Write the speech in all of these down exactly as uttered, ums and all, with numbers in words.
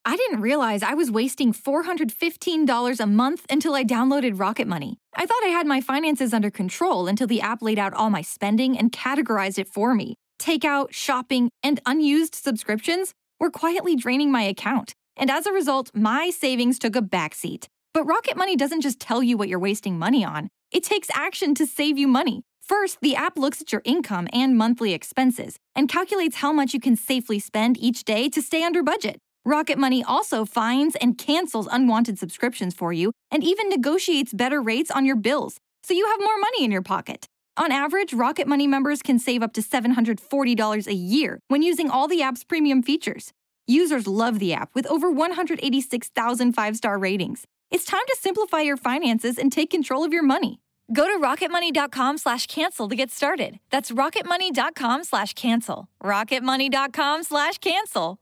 I didn't realize I was wasting four hundred fifteen dollars a month until I downloaded Rocket Money. I thought I had my finances under control until the app laid out all my spending and categorized it for me. Takeout, shopping, and unused subscriptions were quietly draining my account. And as a result, my savings took a backseat. But Rocket Money doesn't just tell you what you're wasting money on. It takes action to save you money. First, the app looks at your income and monthly expenses and calculates how much you can safely spend each day to stay under budget. Rocket Money also finds and cancels unwanted subscriptions for you and even negotiates better rates on your bills, so you have more money in your pocket. On average, Rocket Money members can save up to seven hundred forty dollars a year when using all the app's premium features. Users love the app with over one hundred eighty-six thousand five-star ratings. It's time to simplify your finances and take control of your money. Go to rocketmoney.com slash cancel to get started. That's rocketmoney.com slash cancel. rocketmoney.com slash cancel.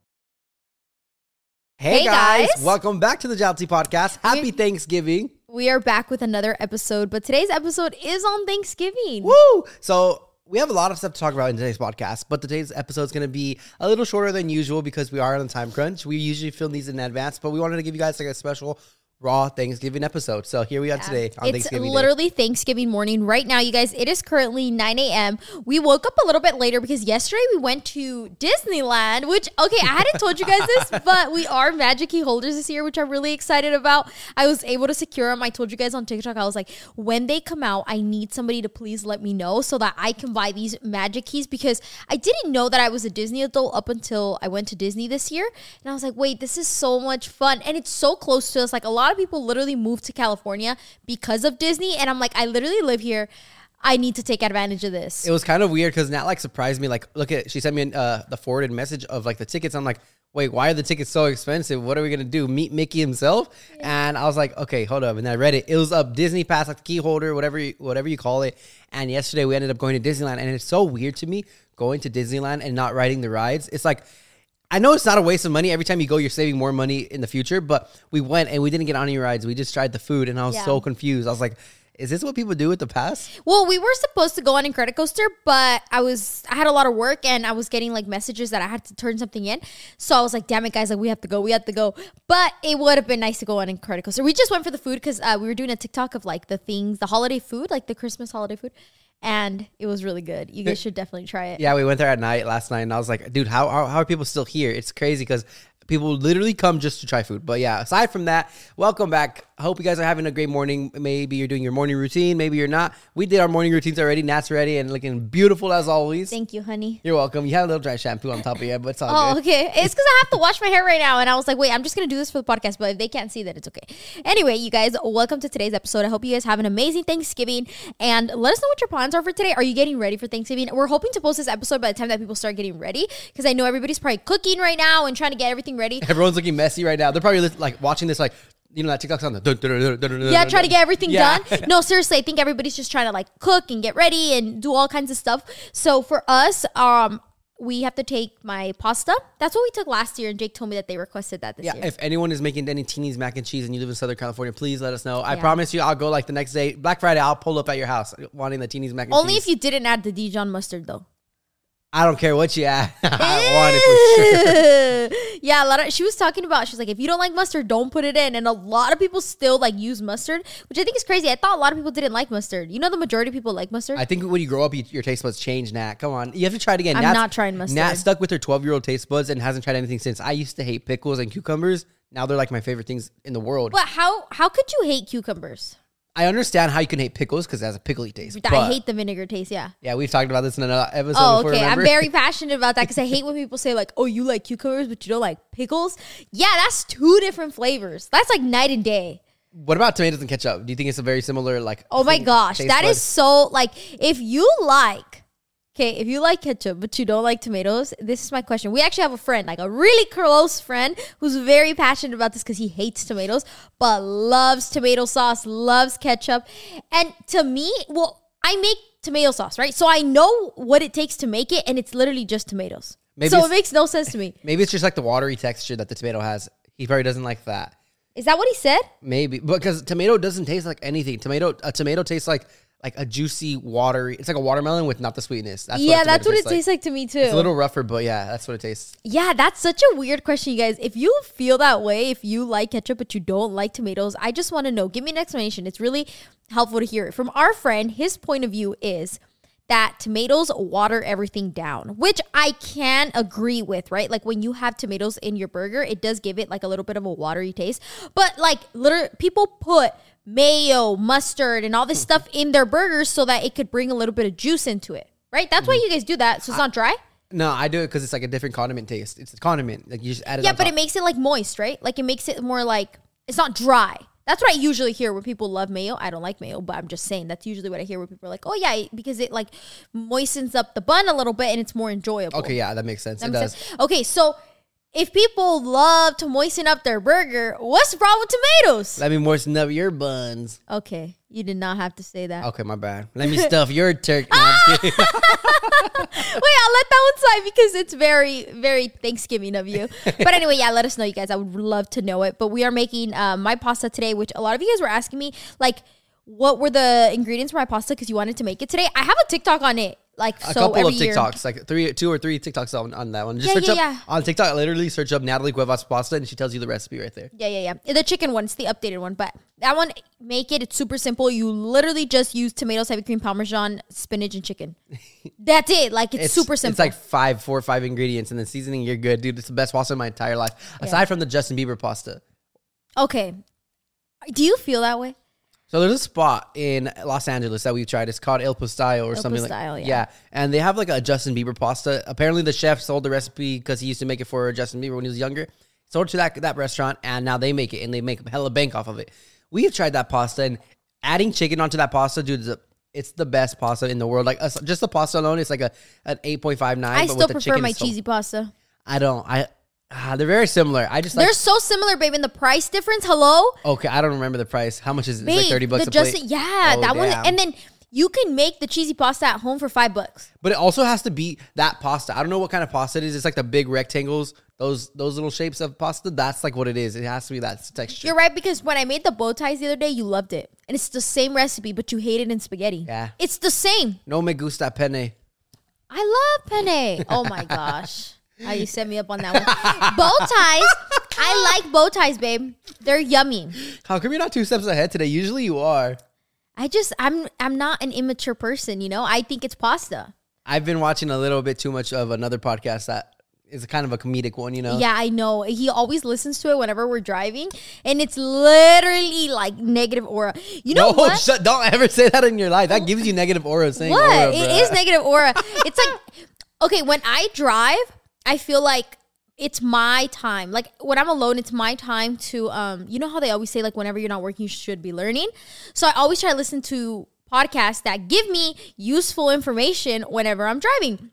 Hey, Hey, guys. guys. Welcome back to the Jalti Podcast. Happy We- Thanksgiving. We are back with another episode, but today's episode is on Thanksgiving. Woo! So we have a lot of stuff to talk about in today's podcast, but today's episode is going to be a little shorter than usual because we are on a time crunch. We usually film these in advance, but we wanted to give you guys like a special raw Thanksgiving episode. So here we are today on It's Thanksgiving Day. literally Thanksgiving morning right now, you guys. It is currently nine a.m. We woke up a little bit later because yesterday we went to Disneyland, which, okay, I hadn't told you guys this, but we are Magic Key holders this year, which I'm really excited about. I was able to secure them. I told you guys on TikTok, I was like, when they come out, I need somebody to please let me know so that I can buy these Magic Keys because I didn't know that I was a Disney adult up until I went to Disney this year. And I was like, wait, this is so much fun. And it's so close to us. Like, a lot of people literally moved to California because of Disney. And I'm like, I literally live here. I need to take advantage of this. It was kind of weird because Nat like surprised me. Like, look at, she sent me uh, the forwarded message of like the tickets. I'm like, wait, why are the tickets so expensive? What are we going to do? Meet Mickey himself? Yeah. And I was like, okay, hold up. And then I read it. It was a Disney Pass, like the key holder, whatever you, whatever you call it. And yesterday we ended up going to Disneyland. And it's so weird to me going to Disneyland and not riding the rides. It's like, I know it's not a waste of money. Every time you go, you're saving more money in the future. But we went and we didn't get on any rides. We just tried the food. And I was Yeah. so confused. I was like, is this what people do with the pass? Well, we were supposed to go on Incredicoaster, but I was I had a lot of work and I was getting like messages that I had to turn something in. So I was like, damn it, guys, like we have to go, we have to go. But it would have been nice to go on Incredicoaster. We just went for the food because uh, we were doing a TikTok of like the things, the holiday food, like the Christmas holiday food. And it was really good. You guys should definitely try it. Yeah, we went there at night last night, and I was like, dude, how how, how are people still here? It's crazy because people literally come just to try food. But yeah, aside from that, welcome back. I hope you guys are having a great morning. Maybe you're doing your morning routine. Maybe you're not. We did our morning routines already. Nat's ready and looking beautiful as always. Thank you, honey. You're welcome. You have a little dry shampoo on top of you, but it's all Oh, good. okay. It's because I have to wash my hair right now. And I was like, wait, I'm just going to do this for the podcast. But if they can't see that, it's okay. Anyway, you guys, welcome to today's episode. I hope you guys have an amazing Thanksgiving. And let us know what your plans are for today. Are you getting ready for Thanksgiving? We're hoping to post this episode by the time that people start getting ready. Because I know everybody's probably cooking right now and trying to get everything ready. Everyone's looking messy right now. They're probably like watching this like, you know, that TikTok sound. Dun, dun, dun, dun, dun, Yeah, dun, try to get everything Yeah. done. No, seriously, I think everybody's just trying to like cook and get ready and do all kinds of stuff. So for us, um, we have to take my pasta. That's what we took last year, and Jake told me that they requested that this Yeah, year. if anyone is making any Teeny's mac and cheese and you live in Southern California, please let us know. I Yeah. promise you, I'll go like the next day, Black Friday. I'll pull up at your house wanting the Teeny's mac and Only cheese. if you didn't add the Dijon mustard, though. I don't care what you add. I want it for sure. Yeah, a lot of she was talking about. She's like, if you don't like mustard, don't put it in. And a lot of people still like use mustard, which I think is crazy. I thought a lot of people didn't like mustard. You know, the majority of people like mustard. I think when you grow up, you, your taste buds change, Nat. Come on. You have to try it again. I'm Nat's- not trying mustard. Nat stuck with her twelve-year-old taste buds and hasn't tried anything since. I used to hate pickles and cucumbers. Now they're like my favorite things in the world. But how how could you hate cucumbers? I understand how you can hate pickles because it has a pickly taste. I but- hate the vinegar taste. Yeah. Yeah, we've talked about this in another episode Oh, before, okay. I'm remember? very passionate about that because I hate when people say like, "Oh, you like cucumbers, but you don't like pickles." Yeah, that's two different flavors. That's like night and day. What about tomatoes and ketchup? Do you think it's a very similar, like... Oh my thing- gosh, taste that bud? is so like if you like. Okay, if you like ketchup but you don't like tomatoes, this is my question. We actually have a friend, like a really close friend, who's very passionate about this because he hates tomatoes, but loves tomato sauce, loves ketchup. And to me, well, I make tomato sauce, right? So I know what it takes to make it, and it's literally just tomatoes. Maybe so it it's- makes no sense to me. Maybe it's just like the watery texture that the tomato has. He probably doesn't like that. Is that what he said? Maybe. Because tomato doesn't taste like anything. Tomato, a tomato tastes like like a juicy, watery. It's like a watermelon with not the sweetness. That's yeah, what that's what it tastes tastes like. like to me too. It's a little rougher, but yeah, that's what it tastes. Yeah, that's such a weird question, you guys. If you feel that way, if you like ketchup but you don't like tomatoes, I just want to know. Give me an explanation. It's really helpful to hear it from our friend. His point of view is that tomatoes water everything down, which I can agree with, right? Like when you have tomatoes in your burger, it does give it like a little bit of a watery taste. But like literally, people put mayo, mustard, and all this stuff in their burgers so that it could bring a little bit of juice into it, right? That's why you guys do that, so it's not dry. No, I do it because it's like a different condiment taste. It's a condiment. Like you just add it Yeah, on but top. it makes it like moist, right? Like it makes it more like, it's not dry. That's what I usually hear when people love mayo. I don't like mayo, but I'm just saying that's usually what I hear when people are like, oh yeah, because it like moistens up the bun a little bit and it's more enjoyable. Okay, yeah, that makes sense. That it makes does. sense. Okay, so if people love to moisten up their burger, what's the problem with tomatoes? Let me moisten up your buns. Okay, you did not have to say that. Okay, my bad. Let me stuff your turkey. No, I'm just kidding. Wait, I'll let that one slide because it's very, very Thanksgiving of you. But anyway, yeah, let us know, you guys. I would love to know it. But we are making uh, my pasta today, which a lot of you guys were asking me, like, what were the ingredients for my pasta because you wanted to make it today. I have a TikTok on it. Like, A so couple every of year. TikToks, like three, two or three TikToks on, on that one. Just Yeah, search yeah, up yeah. on TikTok. Literally search up Natalie Cuevas pasta, and she tells you the recipe right there. Yeah, yeah, yeah. The chicken one, it's the updated one. But that one, make it. It's super simple. You literally just use tomatoes, heavy cream, parmesan, spinach, and chicken. That's it. Like, it's, super simple. It's like five, four or five ingredients, and then seasoning. You're good, dude. It's the best pasta in my entire life, aside from the Justin Bieber pasta. Okay. Do you feel that way? So there's a spot in Los Angeles that we've tried. It's called El Postallo or El something Postallo, like yeah. yeah. And they have like a Justin Bieber pasta. Apparently the chef sold the recipe because he used to make it for Justin Bieber when he was younger. Sold it to that that restaurant, and now they make it, and they make hella bank off of it. We have tried that pasta, and adding chicken onto that pasta, dude, is a, it's the best pasta in the world. Like uh, just the pasta alone, it's like a an eight point five nine. I but still with the prefer chicken, my it's so- cheesy pasta. I don't. I ah, they're very similar. I just like. They're so similar, babe. And the price difference, hello? Okay, I don't remember the price. How much is it? Babe, It's like thirty bucks the a plate. Justin, yeah, Oh, that one. damn. And then you can make the cheesy pasta at home for five bucks. But it also has to be that pasta. I don't know what kind of pasta it is. It's like the big rectangles, those those little shapes of pasta. That's like what it is. It has to be that texture. You're right, because when I made the bow ties the other day, you loved it. And it's the same recipe, but you hate it in spaghetti. Yeah. It's the same. No me gusta penne. I love penne. Oh my gosh. Oh, you set me up on that one. Bow ties. I like bow ties, babe. They're yummy. How come you're not two steps ahead today? Usually you are. I just I'm I'm not an immature person, you know? I think it's pasta. I've been watching a little bit too much of another podcast that is kind of a comedic one, you know? Yeah, I know. He always listens to it whenever we're driving, and it's literally like negative aura. You know no, what? Shut, don't ever say that in your life. That gives you negative aura saying What? aura, It bruh. is negative aura. It's like, okay, when I drive, I feel like it's my time. Like when I'm alone, it's my time to, um, you know how they always say, like, whenever you're not working, you should be learning. So I always try to listen to podcasts that give me useful information whenever I'm driving.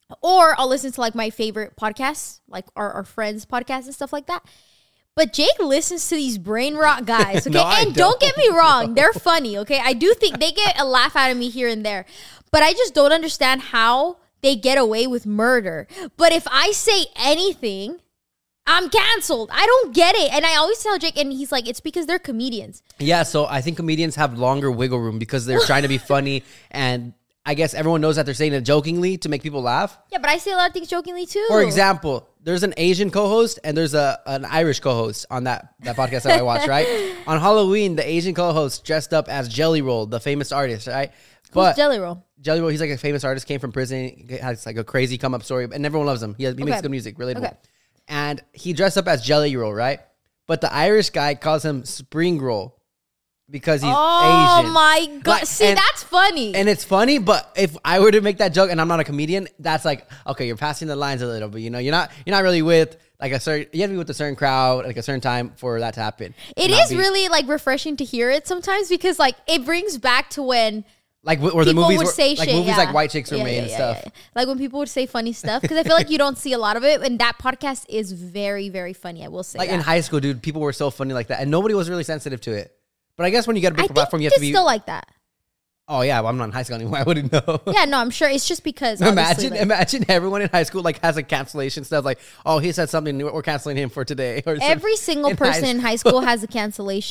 Or I'll listen to like my favorite podcasts, like our, our friends' podcasts and stuff like that. But Jake listens to these brain rot guys, okay? No, I and don't. don't. get me wrong, they're funny, okay? I do think they get a laugh out of me here and there. But I just don't understand how they get away with murder. But if I say anything, I'm canceled. I don't get it. And I always tell Jake, and he's like, it's because they're comedians. Yeah, so I think comedians have longer wiggle room because they're trying to be funny, and I guess everyone knows that they're saying it jokingly to make people laugh. Yeah, but I say a lot of things jokingly too. For example, there's an Asian co-host and there's a an Irish co-host on that, that podcast that I watch, right? On Halloween, the Asian co-host dressed up as Jelly Roll, the famous artist, right? Who's Jelly Roll? Jelly Roll, he's like a famous artist, came from prison, has like a crazy come up story, and everyone loves him. He, has, he makes Okay. good music, relatable. Okay. And he dressed up as Jelly Roll, right? But the Irish guy calls him Spring Roll because he's Oh Asian. my God. Like, See, and- that's funny. And it's funny, but if I were to make that joke and I'm not a comedian, that's like, okay, you're passing the lines a little bit. You know, you're not you're not really with like a certain, you have to be with a certain crowd, like a certain time for that to happen. It Not is be- really like refreshing to hear it sometimes because like it brings back to when like wh- where the people movies would were, say like shit. movies yeah. like White Chicks were Yeah, made yeah, and yeah, stuff. yeah, yeah. Like when people would say funny stuff because I feel like you don't see a lot of it, and that podcast is very, very funny. I will say. Like that. in high school, dude, people were so funny like that, and nobody was really sensitive to it. But I guess when you get a I big think platform, you have it's to be. still like that. Oh yeah, well, I'm not in high school anymore. I wouldn't know. Yeah, no, I'm sure it's just because obviously, Imagine, like, imagine everyone in high school like has a cancellation stuff. Like, oh, he said something. We're canceling him for today. Or every something. single in person high in high school has a cancellation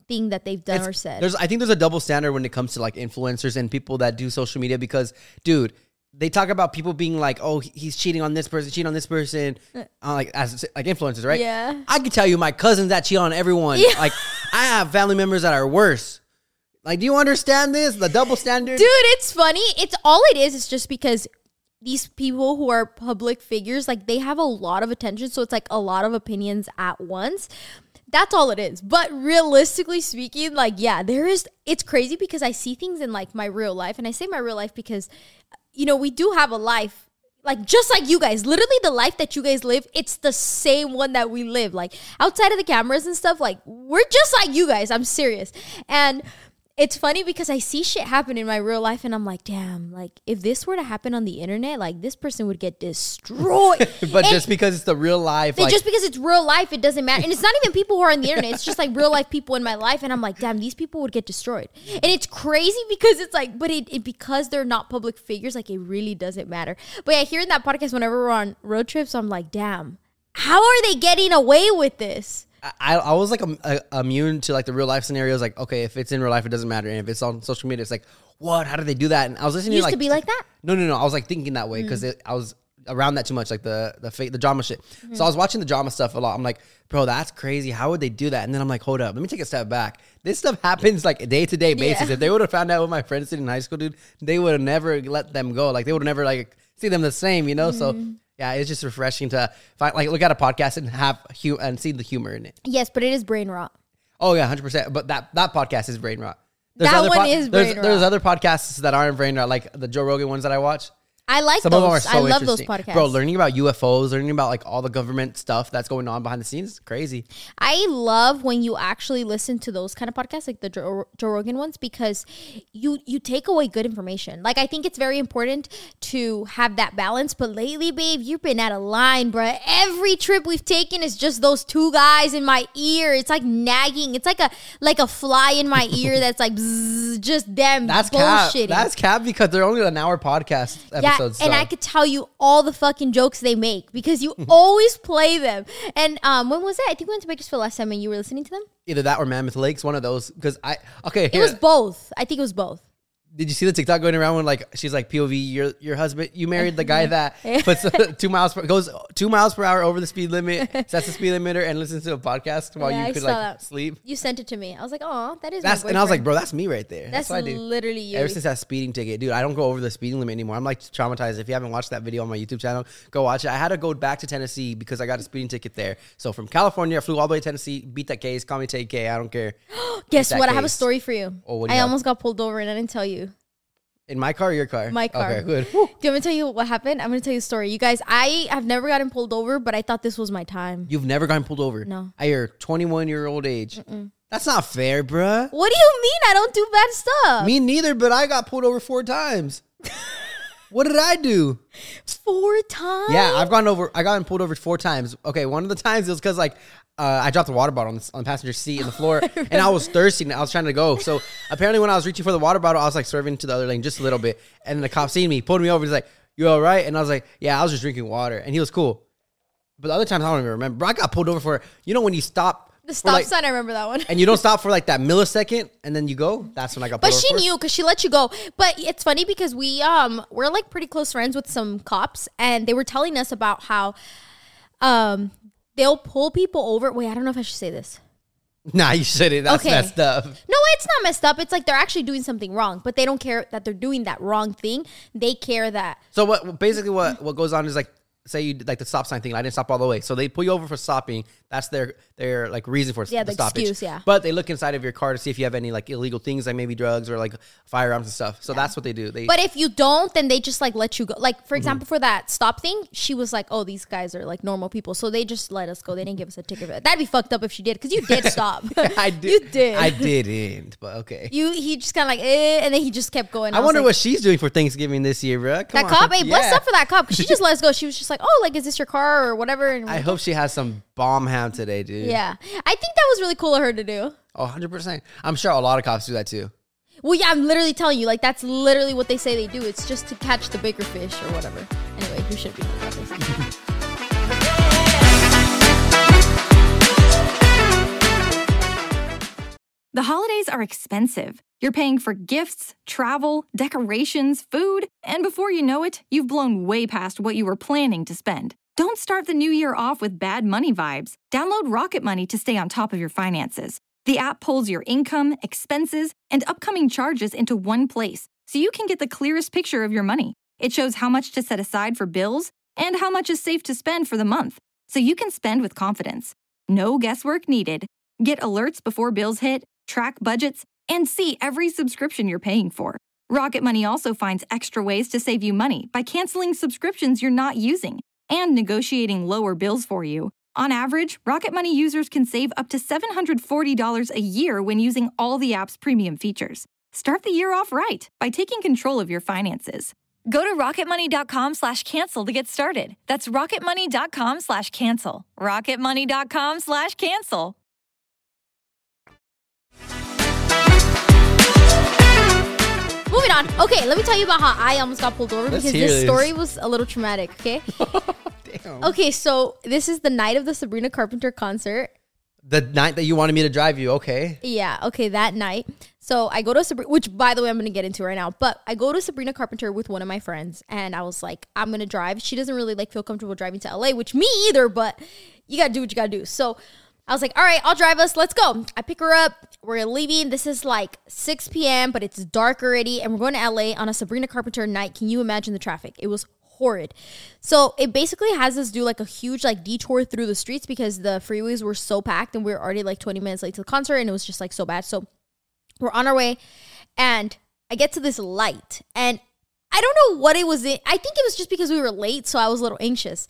thing that they've done It's- or said. There's, I think there's a double standard when it comes to like influencers and people that do social media because, dude, they talk about people being like, oh, he- he's cheating on this person, cheating on this person, uh, like as like influencers, right? Yeah. I can tell you, my cousins that cheat on everyone. Yeah. Like, I have family members that are worse. Like, do you understand this? The double standard, Dude, it's funny. It's all it is. It's just because these people who are public figures, like they have a lot of attention. So it's like a lot of opinions at once. That's all it is. But realistically speaking, like, yeah, there is, it's crazy because I see things in like my real life. And I say my real life because, you know, we do have a life, like just like you guys, literally the life that you guys live, it's the same one that we live. Like outside of the cameras and stuff, like we're just like you guys. I'm serious. And it's funny because I see shit happen in my real life and I'm like, damn, like if this were to happen on the internet, like this person would get destroyed. but And just because it's the real life, like, just because it's real life, it doesn't matter. And it's not even people who are on the internet. It's just like real life people in my life. And I'm like, damn, these people would get destroyed. And it's crazy because it's like, but it, it because they're not public figures, like it really doesn't matter. But yeah, hearing that podcast whenever we're on road trips, I'm like, damn, how are they getting away with this? I, I was like um, uh, immune to like the real life scenarios. Like, okay, if it's in real life, it doesn't matter. And if it's on social media, it's like, what? How did they do that? And I was listening You used to like to be like that? No, no, no. I was like thinking that way because I was around that too much, like the the fate, the drama shit. So I was watching the drama stuff a lot. I'm like, bro, that's crazy. How would they do that? And then I'm like, hold up, let me take a step back. This stuff happens like day to day basis. Yeah. If they would have found out what my friends did in high school, dude, they would have never let them go. Like they would have never like see them the same, you know? So yeah, it's just refreshing to find, like look at a podcast and have hu- and see the humor in it. Yes, but it is brain rot. Oh yeah, one hundred percent. But that, that podcast is brain rot. There's That other one po- is there's, brain There's rot. other podcasts that aren't brain rot, like the Joe Rogan ones that I watch. I like Some those. of them are so I love those interesting. podcasts. Bro, learning about U F Os, learning about like all the government stuff that's going on behind the scenes is crazy. I love when you actually listen to those kind of podcasts, like the Joe, Joe Rogan ones, because you you take away good information. Like I think it's very important to have that balance. But lately, babe, you've been out of line, bruh. Every trip we've taken is just those two guys in my ear. It's like nagging. It's like a like a fly in my ear that's like bzzz, just them That's cap. bullshitting. That's cap because they're only an hour podcast Yeah, episodes. and so. I could tell you all the fucking jokes they make because you always play them. And um, when was it? I think we went to Bakersfield last time and you were listening to them. Either that or Mammoth Lakes, one of those. Because I okay, It here. was both. I think it was both. Did you see the TikTok going around when like she's like P O V, your your husband, you married the guy that puts uh, two miles per, goes two miles per hour over the speed limit, sets the speed limiter, and listens to a podcast while Yeah, I you could saw like that. sleep. You sent it to me. I was like, oh, that is That's my and I was like, boyfriend. bro, that's me right there. That's, That's what I do. literally you. Ever since that speeding ticket, dude, I don't go over the speeding limit anymore. I'm like traumatized. If you haven't watched that video on my YouTube channel, go watch it. I had to go back to Tennessee because I got a speeding ticket there. So from California, I flew all the way to Tennessee, beat that case, call me T K. I don't care. Guess that what? I have a case. story for you. Oh, what do you I have? almost got pulled over and I didn't tell you. In my car or your car? My car. Okay, good. Do you want me to tell you what happened? I'm going to tell you a story. You guys, I have never gotten pulled over, but I thought this was my time. You've never gotten pulled over? No. At your twenty-one year old age? Mm-mm. That's not fair, bruh. What do you mean I don't do bad stuff? Me neither, but I got pulled over four times. What did I do? Four times? Yeah, I've gone over. I gotten pulled over four times. Okay, one of the times it was because like uh, I dropped a water bottle on the, on the passenger seat in the floor, and I was thirsty. And I was trying to go. So apparently, when I was reaching for the water bottle, I was like swerving to the other lane just a little bit, and the cop seen me, pulled me over. He's like, "You all right?" And I was like, "Yeah, I was just drinking water," and he was cool. But the other times I don't even remember. Bro, I got pulled over for you know when you stop. The for, stop like- sign, I remember that one. and you don't stop for like that millisecond, and then you go. That's when I got. But pulled she over for. knew because she let you go. But it's funny because we um we're like pretty close friends with some cops, and they were telling us about how um they'll pull people over. Wait, I don't know if I should say this. Nah, you shouldn't. That's Okay. messed up. No, it's not messed up. It's like they're actually doing something wrong, but they don't care that they're doing that wrong thing. They care that So what? Basically, what what goes on is like, say you like the stop sign thing. I didn't stop all the way, so they pull you over for stopping. That's their their like reason for Yeah, the the stoppage. excuse, yeah. But they look inside of your car to see if you have any like illegal things, like maybe drugs or like firearms and stuff. So that's what they do. They But if you don't, then they just like let you go. Like Mm-hmm. for example, for that stop thing, she was like, "Oh, these guys are like normal people," so they just let us go. They didn't give us a ticket. That'd be fucked up if she did, because you did stop. I did. You did. I didn't. But okay. You he just kind of like, eh, and then he just kept going. I was wonder like, what she's doing for Thanksgiving this year, bro. Come that on. cop. Hey, bless Yeah. up for that cop, because she just let us go. She was just like, "Oh, like, is this your car or whatever?" And I hope she has some bomb ham today, dude. yeah, I think that was really cool of her to do. Oh, one hundred percent. I'm sure a lot of cops do that too. Well, yeah, I'm literally telling you, like, that's literally what they say they do. It's just to catch the bigger fish or whatever. Anyway, we shouldn't be talking about this. The holidays are expensive. You're paying for gifts, travel, decorations, food, and before you know it, you've blown way past what you were planning to spend. Don't start the new year off with bad money vibes. Download Rocket Money to stay on top of your finances. The app pulls your income, expenses, and upcoming charges into one place, so you can get the clearest picture of your money. It shows how much to set aside for bills and how much is safe to spend for the month, so you can spend with confidence. No guesswork needed. Get alerts before bills hit, track budgets, and see every subscription you're paying for. Rocket Money also finds extra ways to save you money by canceling subscriptions you're not using and negotiating lower bills for you. On average, Rocket Money users can save up to seven hundred forty dollars a year when using all the app's premium features. Start the year off right by taking control of your finances. Go to rocketmoney.com slash cancel to get started. That's rocketmoney.com slash cancel. rocketmoney.com slash cancel. Moving on. Okay, let me tell you about how I almost got pulled over Let's because hear this this. story was a little traumatic, okay? Damn. Okay, so this is the night of the Sabrina Carpenter concert. The night that you wanted me to drive you, okay. Yeah, okay, that night. So I go to Sabrina, which by the way, I'm going to get into right now. But I go to Sabrina Carpenter with one of my friends and I was like, I'm going to drive. She doesn't really like feel comfortable driving to L A, which me either, but you got to do what you got to do. So I was like, all right, I'll drive us. Let's go. I pick her up. We're leaving. This is like six p.m., but it's dark already. And we're going to L A on a Sabrina Carpenter night. Can you imagine the traffic? It was horrid. So it basically has us do like a huge like detour through the streets because the freeways were so packed and we were already like twenty minutes late to the concert and it was just like so bad. So we're on our way and I get to this light and I don't know what it was in. I think it was just because we were late. So I was a little anxious.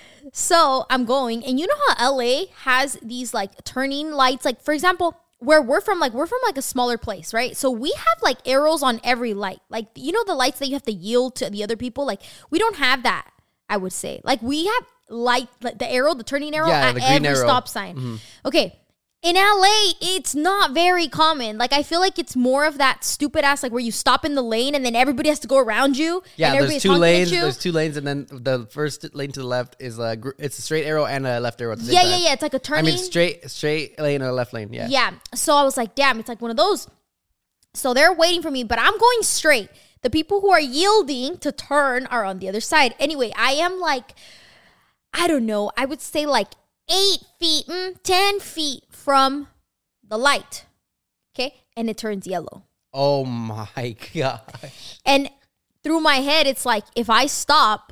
So I'm going and you know how L A has these like turning lights? Like for example, where we're from, like we're from like a smaller place, right? So we have like arrows on every light. Like, you know, the lights that you have to yield to the other people. Like we don't have that, I would say. Like we have light, like the arrow, the turning arrow Yeah, at the green every arrow. stop sign. Mm-hmm. Okay. In L A, it's not very common. Like I feel like it's more of that stupid ass, like where you stop in the lane and then everybody has to go around you. Yeah, and there's everybody's two honking at lanes. you. There's two lanes, and then the first lane to the left is a gr- it's a straight arrow and a left arrow at the same Yeah, time. yeah, yeah. It's like a turning. I mean, straight straight lane and a left lane. Yeah. Yeah. So I was like, damn, it's like one of those. So they're waiting for me, but I'm going straight. The people who are yielding to turn are on the other side. Anyway, I am like, I don't know, I would say like eight feet, mm, ten feet from the light. Okay. And it turns yellow. Oh my gosh. And through my head, it's like, if I stop,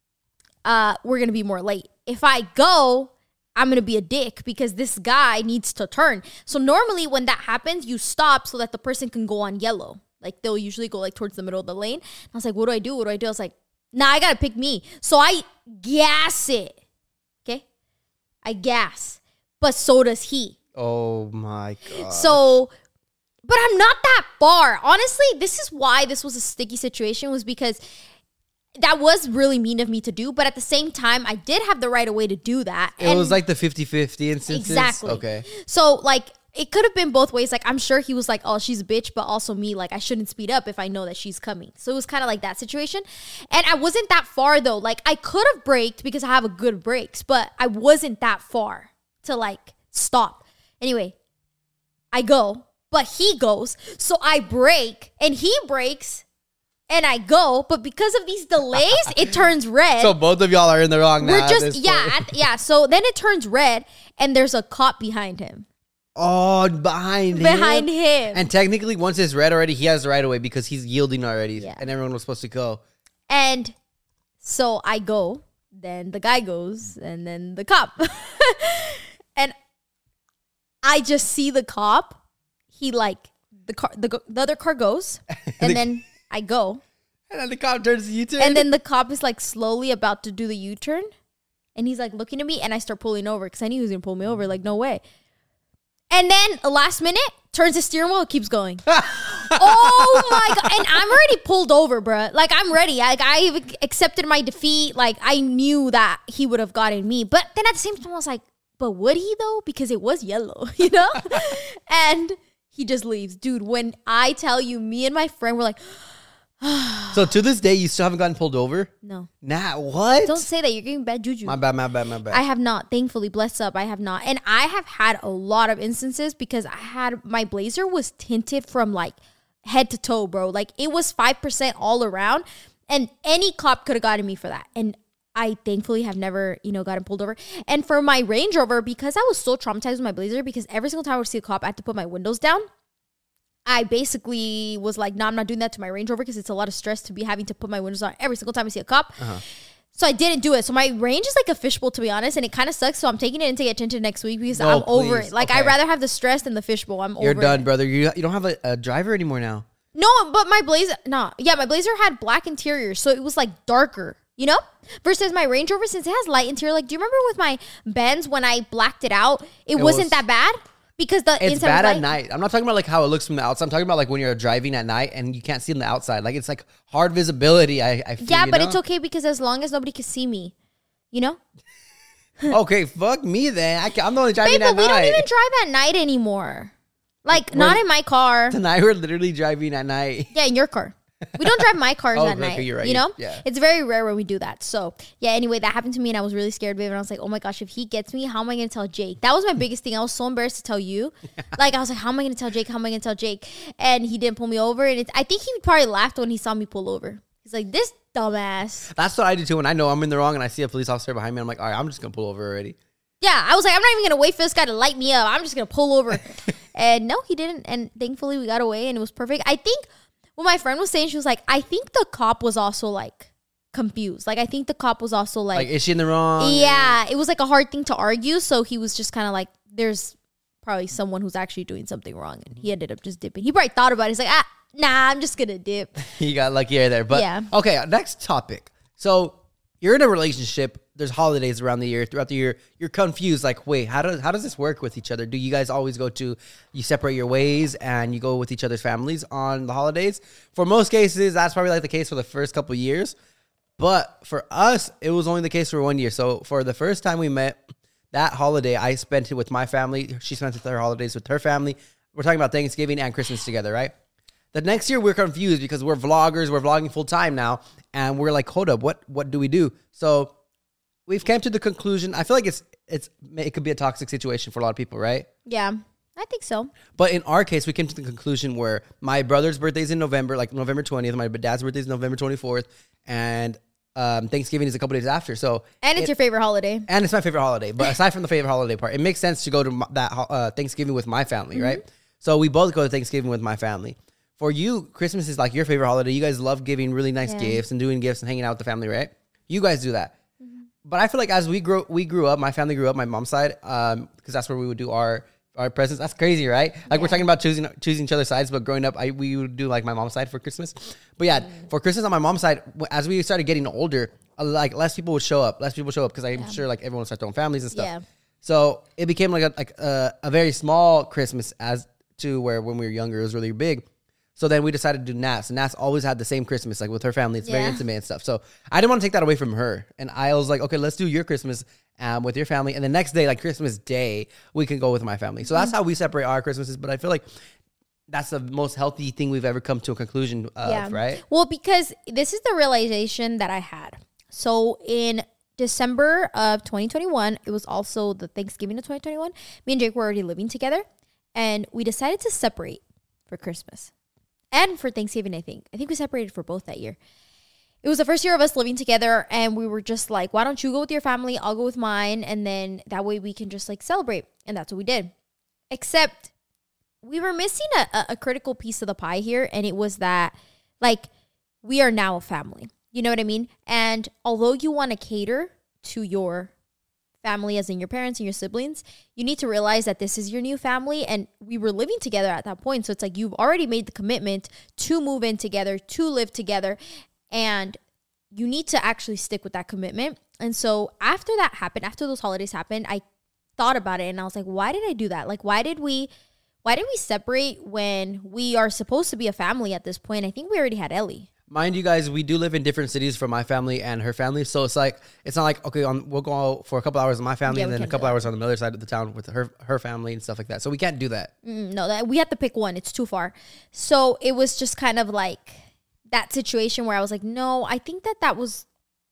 uh, we're going to be more late. If I go, I'm going to be a dick because this guy needs to turn. So normally when that happens, you stop so that the person can go on yellow. Like they'll usually go like towards the middle of the lane. And I was like, what do I do? What do I do? I was like, nah, I got to pick me. So I gas it. Okay. I gas. But so does he. Oh my god. So, but I'm not that far. Honestly, this is why this was a sticky situation, was because that was really mean of me to do. But at the same time, I did have the right of way to do that. It was like the fifty-fifty instances. Exactly. Okay. So like, it could have been both ways. Like, I'm sure he was like, oh, she's a bitch, but also me, like, I shouldn't speed up if I know that she's coming. So it was kind of like that situation. And I wasn't that far though. Like, I could have braked because I have a good brakes, but I wasn't that far to like stop. Anyway, I go, but he goes. So I brake and he brakes and I go. But because of these delays, it turns red. So both of y'all are in the wrong now. We're at just, this yeah, point. at, yeah. So then it turns red and there's a cop behind him. Oh, behind him. Behind him. And technically, once it's red already, he has the right of way because he's yielding already. Yeah. And everyone was supposed to go. And so I go, then the guy goes, and then the cop. And I just see the cop. He like, the car, the, the other car goes, and then I go. And then the cop turns the U-turn. And then the cop is like slowly about to do the U-turn. And he's like looking at me, and I start pulling over because I knew he was going to pull me over. Like, no way. And then the last minute, turns the steering wheel, keeps going. Oh my God. And I'm already pulled over, bruh. Like, I'm ready. Like, I accepted my defeat. Like, I knew that he would have gotten me. But then at the same time, I was like, but would he though? Because it was yellow, you know? And he just leaves. Dude, when I tell you, me and my friend were like, So to this day, you still haven't gotten pulled over? No. Nah, what? Don't say that. You're getting bad juju. My bad, my bad, my bad. I have not. Thankfully, blessed up, I have not. And I have had a lot of instances because I had, my blazer was tinted from like head to toe, bro. Like it was five percent all around. And any cop could have gotten me for that. And I thankfully have never, you know, gotten pulled over. And for my Range Rover, because I was so traumatized with my blazer, because every single time I would see a cop, I had to put my windows down. I basically was like, no, I'm not doing that to my Range Rover because it's a lot of stress to be having to put my windows on every single time I see a cop. Uh-huh. So I didn't do it. So my range is like a fishbowl, to be honest, and it kind of sucks. So I'm taking it into get tinted next week because No, I'm over please. it. Like Okay. I'd rather have the stress than the fishbowl. I'm You're over done, it. brother. You you don't have a, a driver anymore now. No, but my blazer, nah, yeah, my blazer had black interior, so it was like darker, you know. Versus my Range Rover, since it has light interior. Like, do you remember with my Benz when I blacked it out? It, It wasn't was- that bad because the It's inside bad was at light. night. I'm not talking about like how it looks from the outside. I'm talking about like when you're driving at night and you can't see on the outside. Like it's like hard visibility. I, I feel, Yeah, you but know? it's okay because as long as nobody can see me, you know. Okay, fuck me then. I can, I'm the only driving Babe, but at we night. don't even drive at night anymore. Like, We're- not in my car. Tonight we're literally driving at night. Yeah, in your car. We don't drive my cars Oh, at okay, night. you're right. You know? Yeah. It's very rare when we do that. So, yeah, anyway, that happened to me and I was really scared, babe. And I was like, oh my gosh, if he gets me, how am I going to tell Jake? That was my biggest thing. I was so embarrassed to tell you. Like, I was like, how am I going to tell Jake? How am I going to tell Jake? And he didn't pull me over. And it's, I think he probably laughed when he saw me pull over. He's like, this dumbass. That's what I do too. When I know I'm in the wrong and I see a police officer behind me, I'm like, all right, I'm just gonna pull over already. Yeah, I was like, I'm not even gonna wait for this guy to light me up. I'm just gonna pull over. And no, he didn't. And thankfully, we got away, and it was perfect. I think what my friend was saying, she was like, I think the cop was also like confused. Like, I think the cop was also like, Like, is she in the wrong? yeah, it was like a hard thing to argue. So he was just kind of like, there's probably someone who's actually doing something wrong, and he ended up just dipping. He probably thought about it. He's like, ah, nah, I'm just gonna dip. You got lucky right there. But Yeah. okay, next topic. So you're in a relationship. There's holidays around the year. Throughout the year, you're confused. Like, wait, how does how does this work with each other? Do you guys always go to you separate your ways and you go with each other's families on the holidays? For most cases, that's probably like the case for the first couple of years. But for us, it was only the case for one year. So for the first time we met, that holiday I spent it with my family. She spent her holidays with her family. We're talking about Thanksgiving and Christmas together, right? The next year we're confused because we're vloggers, we're vlogging full time now, and we're like, hold up, what what do we do? So we've came to the conclusion. I feel like it's it's it could be a toxic situation for a lot of people, right? Yeah, I think so. But in our case, we came to the conclusion where my brother's birthday's in November, like November twentieth. My dad's birthday's November twenty-fourth, and um, Thanksgiving is a couple days after. So And it's it- your favorite holiday. and it's my favorite holiday. But aside from the favorite holiday part, it makes sense to go to my, that ho- uh, Thanksgiving with my family, Mm-hmm. right? So we both go to Thanksgiving with my family. For you, Christmas is like your favorite holiday. You guys love giving really nice Yeah. gifts and doing gifts and hanging out with the family, right? You guys do that. Mm-hmm. But I feel like as we grew, we grew up. My family grew up. My mom's side, um, because that's where we would do our our presents. That's crazy, right? Like we're talking about choosing choosing each other's sides. But growing up, I we would do like my mom's side for Christmas. But yeah, Mm. for Christmas on my mom's side, w- as we started getting older, uh, like less people would show up. Less people show up because I'm sure like everyone would start their own families and stuff. Yeah. So it became like a like a, a very small Christmas as to where when we were younger it was really big. So then we decided to do Nats. And Nats always had the same Christmas, like with her family. It's very Yeah. intimate and stuff. So I didn't want to take that away from her. And I was like, okay, let's do your Christmas um, with your family. And the next day, like Christmas Day, we can go with my family. So that's how we separate our Christmases. But I feel like that's the most healthy thing we've ever come to a conclusion of, right? Well, because this is the realization that I had. So in December of twenty twenty-one, it was also the Thanksgiving of twenty twenty-one. Me and Jake were already living together, and we decided to separate for Christmas and for Thanksgiving. I think I think we separated for both that year. It was the first year of us living together, and we were just like, why don't you go with your family? I'll go with mine, and then that way we can just like celebrate. And that's what we did. Except we were missing a, a, a critical piece of the pie here, and it was that like we are now a family. You know what I mean? And although you want to cater to your family, as in your parents and your siblings, you need to realize that this is your new family, and we were living together at that point. So it's like you've already made the commitment to move in together, to live together, and you need to actually stick with that commitment. And so after that happened, after those holidays happened, I thought about it and I was like, why did I do that? Like, why did we why did we separate when we are supposed to be a family at this point? I think we already had Ellie. Mind you guys, we do live in different cities for my family and her family. So it's like, it's not like, okay, on, we'll go out for a couple hours with my family Yeah, and we then a can't couple do that. hours on the other side of the town with her her family and stuff like that. So we can't do that. Mm, no, that we had to pick one. It's too far. So it was just kind of like that situation where I was like, no, I think that that was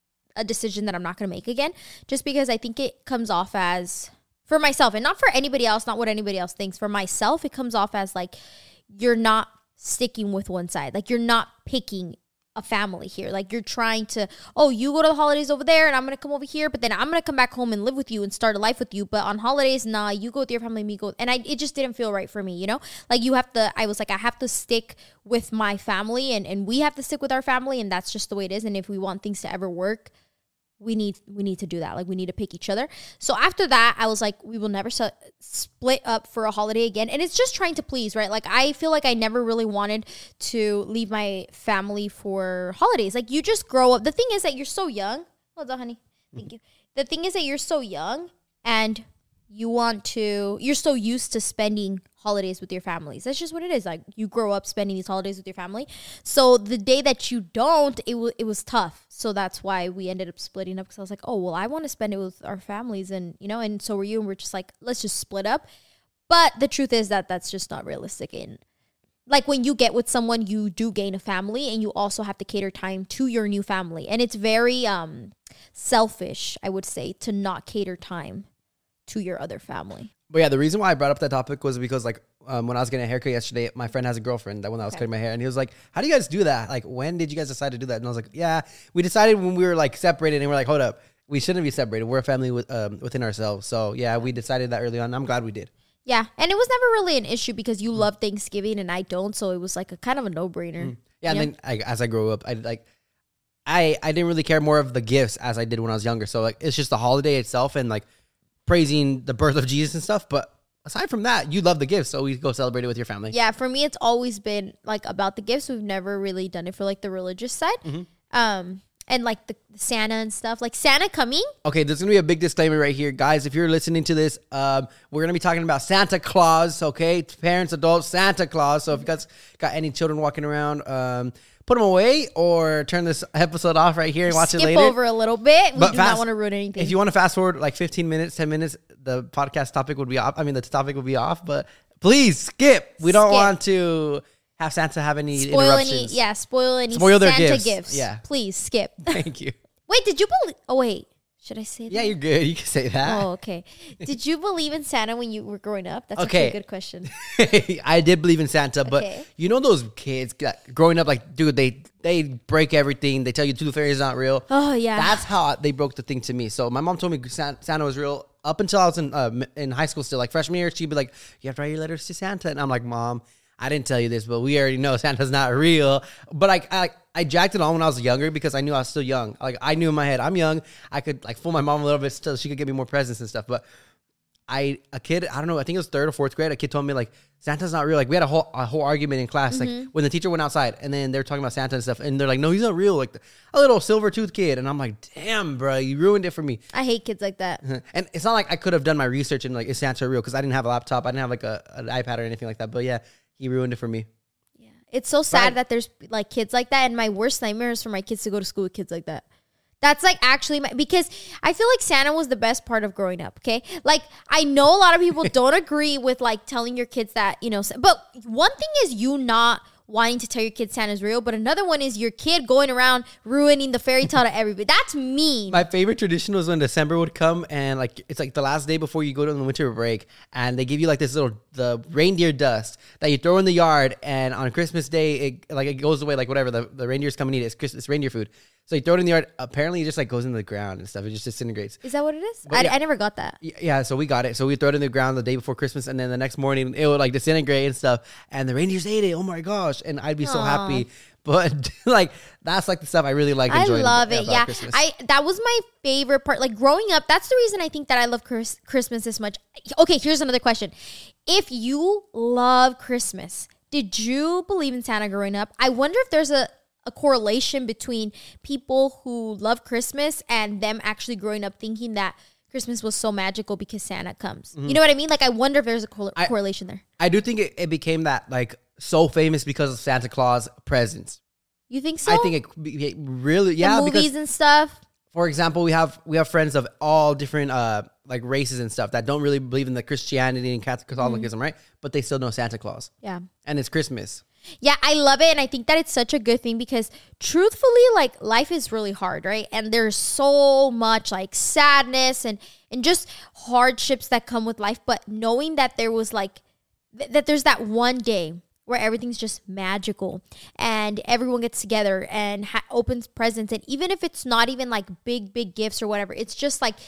a decision that I'm not going to make again, just because I think it comes off as, for myself and not for anybody else, not what anybody else thinks, for myself, it comes off as like, you're not sticking with one side. Like, you're not picking a family here. Like, you're trying to, oh, you go to the holidays over there and I'm going to come over here, but then I'm going to come back home and live with you and start a life with you. But on holidays, nah, you go with your family, me go. And I, it just didn't feel right for me, you know? Like, you have to, I was like, I have to stick with my family and, and we have to stick with our family, and that's just the way it is. And if we want things to ever work, we need we need to do that. Like, we need to pick each other. So after that, I was like, we will never s- split up for a holiday again. And it's just trying to please, right? Like, I feel like I never really wanted to leave my family for holidays. Like, you just grow up. The thing is that you're so young. Hold on, honey. Thank mm-hmm. you. The thing is that you're so young and you want to, you're so used to spending holidays with your families. That's just what it is. Like, you grow up spending these holidays with your family. So the day that you don't, it, w- it was tough. So that's why we ended up splitting up, because I was like, oh, well, I want to spend it with our families. And, you know, and so were you. And we're just like, let's just split up. But the truth is that that's just not realistic. And like, when you get with someone, you do gain a family, and you also have to cater time to your new family. And it's very um, selfish, I would say, to not cater time to your other family. But yeah, the reason why I brought up that topic was because, like, um, when I was getting a haircut yesterday, my friend has a girlfriend that when I was okay. cutting my hair, and he was like, how do you guys do that? Like, when did you guys decide to do that? And I was like, yeah, we decided when we were like separated, and we're like, hold up, we shouldn't be separated. We're a family with, um, within ourselves. So yeah, we decided that early on. I'm glad we did. Yeah. And it was never really an issue because you mm. love Thanksgiving and I don't. So it was like a kind of a no brainer. Mm. Yeah. And know? then I, as I grew up, I like, I, I didn't really care more of the gifts as I did when I was younger. So like, it's just the holiday itself and like praising the birth of Jesus and stuff. But aside from that, you love the gifts, so we go celebrate it with your family. Yeah, for me, it's always been like about the gifts. We've never really done it for like the religious side, mm-hmm. um, and like the Santa and stuff. Like Santa coming. Okay, there's gonna be a big disclaimer right here, guys. If you're listening to this, um, we're gonna be talking about Santa Claus. Okay, parents, adults, Santa Claus. So if you guys got any children walking around, um, put them away or turn this episode off right here and watch Skip it later. Skip over a little bit. We but do fast, not want to ruin anything. If you want to fast forward like fifteen minutes, ten minutes, the podcast topic would be off. I mean, the topic would be off, but please skip. We don't skip. want to have Santa have any spoil interruptions. Any, yeah, spoil any spoil their Santa gifts. gifts. Yeah. Please skip. Thank you. Wait, did you believe? Oh, wait. Should I say that? Yeah, you're good. You can say that. Oh, okay. Did you believe in Santa when you were growing up? That's okay. actually a good question. I did believe in Santa, but okay. you know those kids that, growing up, like, dude, they they break everything. They tell you Tooth Fairy is not real. Oh, yeah. That's how they broke the thing to me. So my mom told me Santa was real up until I was in uh, in high school still. Like freshman year, she'd be like, you have to write your letters to Santa. And I'm like, Mom, I didn't tell you this, but we already know Santa's not real. But like, I, I jacked it on when I was younger because I knew I was still young. Like I knew in my head, I'm young. I could like fool my mom a little bit so she could give me more presents and stuff. But I, a kid, I don't know, I think it was third or fourth grade. A kid told me like, Santa's not real. Like we had a whole, a whole argument in class. Mm-hmm. Like when the teacher went outside and then they're talking about Santa and stuff. And they're like, no, he's not real. Like a little silver tooth kid. And I'm like, damn, bro, you ruined it for me. I hate kids like that. And it's not like I could have done my research and like, is Santa real? Because I didn't have a laptop. I didn't have like a, an iPad or anything like that. But yeah, he ruined it for me. It's so sad right. that there's like kids like that. And my worst nightmare is for my kids to go to school with kids like that. That's like actually my, because I feel like Santa was the best part of growing up. Okay. Like I know a lot of people don't agree with like telling your kids that, you know, but one thing is you not wanting to tell your kids Santa's real, but another one is your kid going around ruining the fairy tale to everybody. That's mean. My favorite tradition was when December would come and like it's like the last day before you go to the winter break and they give you like this little the reindeer dust that you throw in the yard, and on Christmas Day it like it goes away, like whatever the, the reindeers come and eat it. It's Christmas, it's reindeer food. So you throw it in the yard. Apparently, it just like goes into the ground and stuff. It just disintegrates. Is that what it is? I, yeah, I never got that. Yeah, so we got it. So we throw it in the ground the day before Christmas, and then the next morning it would like disintegrate and stuff. And the reindeers ate it. Oh my gosh! And I'd be Aww. so happy. But like that's like the stuff I really like. I enjoying love about, it. Yeah, Christmas. I that was my favorite part. Like growing up, that's the reason I think that I love Chris, Christmas this much. Okay, here's another question: if you love Christmas, did you believe in Santa growing up? I wonder if there's a a correlation between people who love Christmas and them actually growing up thinking that Christmas was so magical because Santa comes. Mm-hmm. You know what I mean? Like, I wonder if there's a cor- I, correlation there. I do think it, it became that, like, so famous because of Santa Claus presents. You think so? I think it, it really, yeah. The movies because, and stuff? for example, we have we have friends of all different uh like races and stuff that don't really believe in the Christianity and Catholicism, mm-hmm. right? But they still know Santa Claus. Yeah. And it's Christmas. Yeah, I love it. And I think that it's such a good thing because truthfully, like life is really hard, right? And there's so much like sadness and, and just hardships that come with life. But knowing that there was like, th- that there's that one day where everything's just magical and everyone gets together and ha- opens presents. And even if it's not even like big, big gifts or whatever, it's just like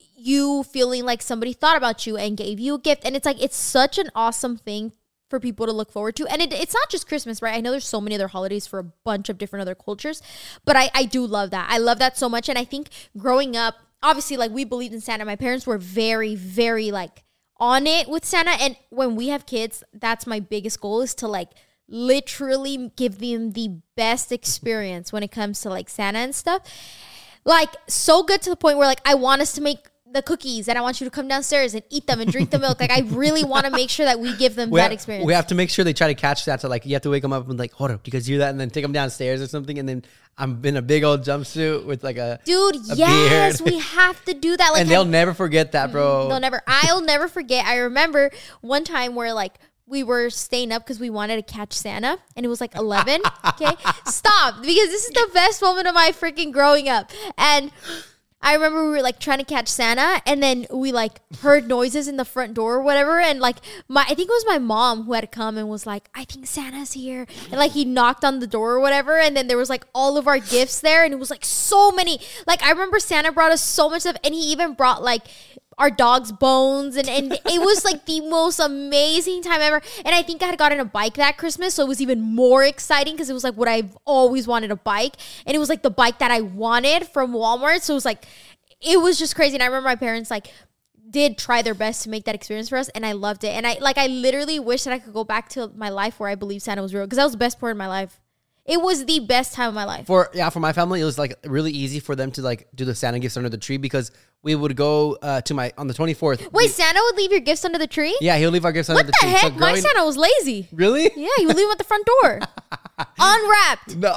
you feeling like somebody thought about you and gave you a gift. And it's like, it's such an awesome thing for people to look forward to. And it, it's not just Christmas, right? I know there's so many other holidays for a bunch of different other cultures, but I, I do love that. I love that so much. And I think growing up, obviously, like we believed in Santa. My parents were very, very like on it with Santa. And when we have kids, that's my biggest goal is to like literally give them the best experience when it comes to like Santa and stuff. Like so good to the point where like I want us to make the cookies and I want you to come downstairs and eat them and drink the milk. Like I really want to make sure that we give them we that have, experience. We have to make sure they try to catch that. So like you have to wake them up and like, hold up, do you guys hear that? And then take them downstairs or something. And then I'm in a big old jumpsuit with like a dude. A yes, beard. We have to do that. Like and they'll I, never forget that, bro. They'll never. I'll never forget. I remember one time where like we were staying up because we wanted to catch Santa and it was like eleven. Okay, stop because this is the best moment of my freaking growing up. And I remember we were like trying to catch Santa and then we like heard noises in the front door or whatever. And like my, I think it was my mom who had come and was like, I think Santa's here. And like he knocked on the door or whatever. And then there was like all of our gifts there. And it was like so many, like I remember Santa brought us so much stuff and he even brought like our dog's bones and, and it was like the most amazing time ever. And I think I had gotten a bike that Christmas, so it was even more exciting because it was like what I've always wanted, a bike, and it was like the bike that I wanted from Walmart. So it was like it was just crazy. And I remember my parents like did try their best to make that experience for us, and I loved it. And I like I literally wish that I could go back to my life where I believed Santa was real because that was the best part of my life. It was the best time of my life. For yeah, for my family, it was like really easy for them to like do the Santa gifts under the tree because we would go uh, to my on the twenty-fourth. Wait, we, Santa would leave your gifts under the tree? Yeah, he'll leave our gifts under what the, the tree. Heck? So My Santa was lazy. Really? Yeah, he would leave them at the front door, unwrapped. No.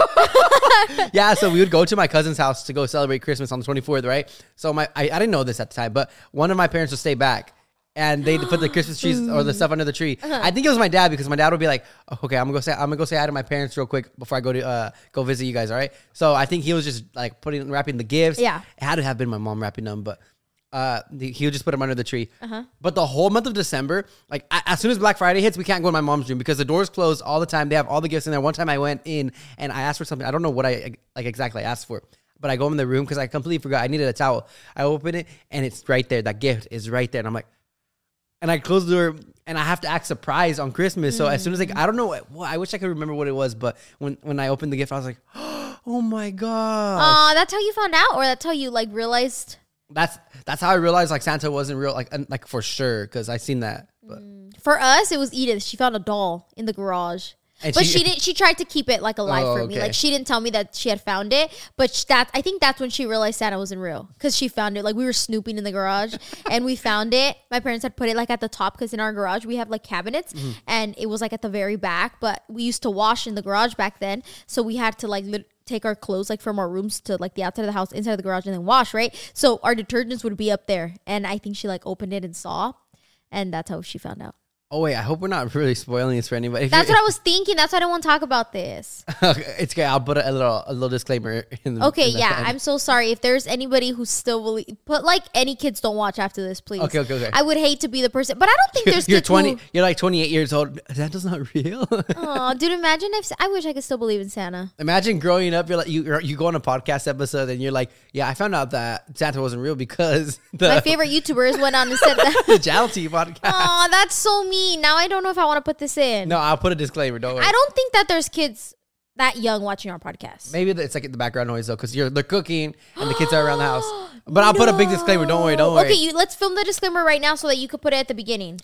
Yeah, so we would go to my cousin's house to go celebrate Christmas on the twenty-fourth, right? So my I, I didn't know this at the time, but one of my parents would stay back. And they'd put the Christmas trees or the stuff under the tree. Uh-huh. I think it was my dad because my dad would be like, oh, "Okay, I'm gonna go say I'm gonna go say hi to my parents real quick before I go to uh, go visit you guys." All right. So I think he was just like putting wrapping the gifts. Yeah. It had to have been my mom wrapping them, but uh, the, he would just put them under the tree. Uh-huh. But the whole month of December, like a, as soon as Black Friday hits, we can't go in my mom's room because the doors close all the time. They have all the gifts in there. One time I went in and I asked for something. I don't know what I like exactly asked for. But I go in the room because I completely forgot. I needed a towel. I open it and it's right there. That gift is right there. And I'm like, and I close the door and I have to act surprised on Christmas. So mm. as soon as like, I don't know what, well, I wish I could remember what it was. But when, when I opened the gift, I was like, oh my God. Oh, that's how you found out? Or that's how you like realized? That's, that's how I realized like Santa wasn't real. Like, like for sure. Cause I seen that. But. Mm. For us, it was Edith. She found a doll in the garage. And but she, she didn't. She tried to keep it like alive oh, for me. Okay. Like she didn't tell me that she had found it. But that I think that's when she realized Santa wasn't real because she found it. Like we were snooping in the garage and we found it. My parents had put it like at the top because in our garage we have like cabinets mm-hmm. and it was like at the very back. But we used to wash in the garage back then, so we had to like lit- take our clothes like from our rooms to like the outside of the house, inside of the garage, and then wash. Right. So our detergents would be up there, and I think she like opened it and saw, and that's how she found out. Oh, wait, I hope we're not really spoiling this for anybody. If That's what I was thinking. That's why I don't want to talk about this. Okay, it's okay. I'll put a little a little disclaimer in the Okay, in the yeah. end. I'm so sorry. If there's anybody who still will, but like any kids don't watch after this, please. Okay, okay, okay. I would hate to be the person, but I don't think there's you're kids twenty. who, You're like twenty-eight years old. Santa's not real. Oh, dude, imagine if I wish I could still believe in Santa. Imagine growing up. You're like you you're, you go on a podcast episode and you're like, yeah, I found out that Santa wasn't real because the, my favorite YouTubers went on and said that. The Jalty podcast. Oh, that's so mean. Now I don't know if I want to put this in. No, I'll put a disclaimer. Don't worry. I don't think that there's kids that young watching our podcast. Maybe it's like the background noise though, because you're they're cooking and the kids are around the house. But I'll no. put a big disclaimer. Don't worry. Don't worry. Okay, you, let's film the disclaimer right now so that you could put it at the beginning.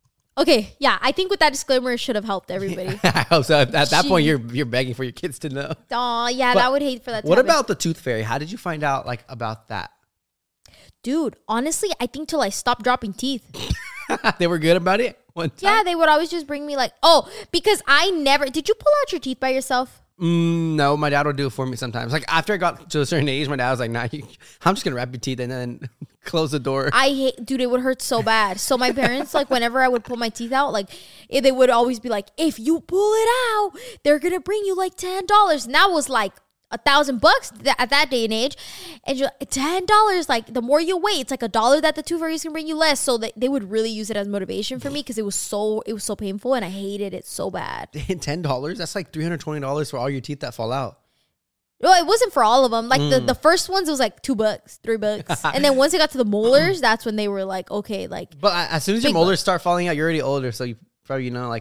Okay, yeah, I think with that disclaimer, it should have helped everybody. I hope so. At, at that point, you're you're begging for your kids to know. Oh, yeah, but that would hate for that to What happen. about the tooth fairy? How did you find out like about that? Dude, honestly, I think till I stopped dropping teeth. They were good about it one time? Yeah, they would always just bring me like, oh, because I never, did you pull out your teeth by yourself? Mm, no, my dad would do it for me sometimes. Like after I got to a certain age, my dad was like, "Nah, you, I'm just gonna wrap your teeth and then close the door." I hate, dude, it would hurt so bad. So my parents, like, whenever I would pull my teeth out, like, eh, they would always be like, if you pull it out, they're gonna bring you like ten dollars. And that was like a thousand bucks th- at that day and age. And you're like, ten dollars, like, the more you wait, it's like a dollar that the tooth fairies can bring you less. So they, they would really use it as motivation for me because it was so, it was so painful and I hated it so bad. ten dollars? That's like three hundred twenty dollars for all your teeth that fall out. No, it wasn't for all of them. Like, mm. the, the first ones, it was like two bucks, three bucks. And then once it got to the molars, that's when they were like, okay, like. But as soon as your molars bucks. start falling out, you're already older. So you probably, you know, like,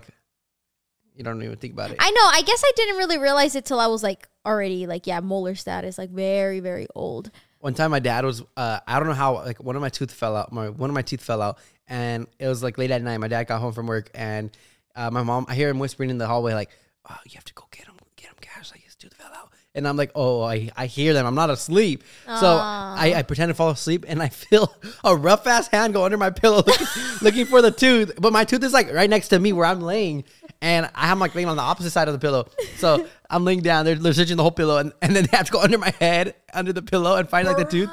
you don't even think about it. I know. I guess I didn't really realize it till I was like already like, yeah, molar status, like very, very old. One time my dad was, uh, I don't know how, like one of my tooth fell out. My One of my teeth fell out and it was like late at night. My dad got home from work and uh, my mom, I hear him whispering in the hallway like, oh, you have to go get him, get him cash. Like his tooth fell out. And I'm like, oh, I, I hear them. I'm not asleep. Aww. So I, I pretend to fall asleep and I feel a rough ass hand go under my pillow looking, looking for the tooth. But my tooth is like right next to me where I'm laying. And I'm like laying on the opposite side of the pillow. So I'm laying down. They're, they're searching the whole pillow. And, and then they have to go under my head, under the pillow and find like the tooth.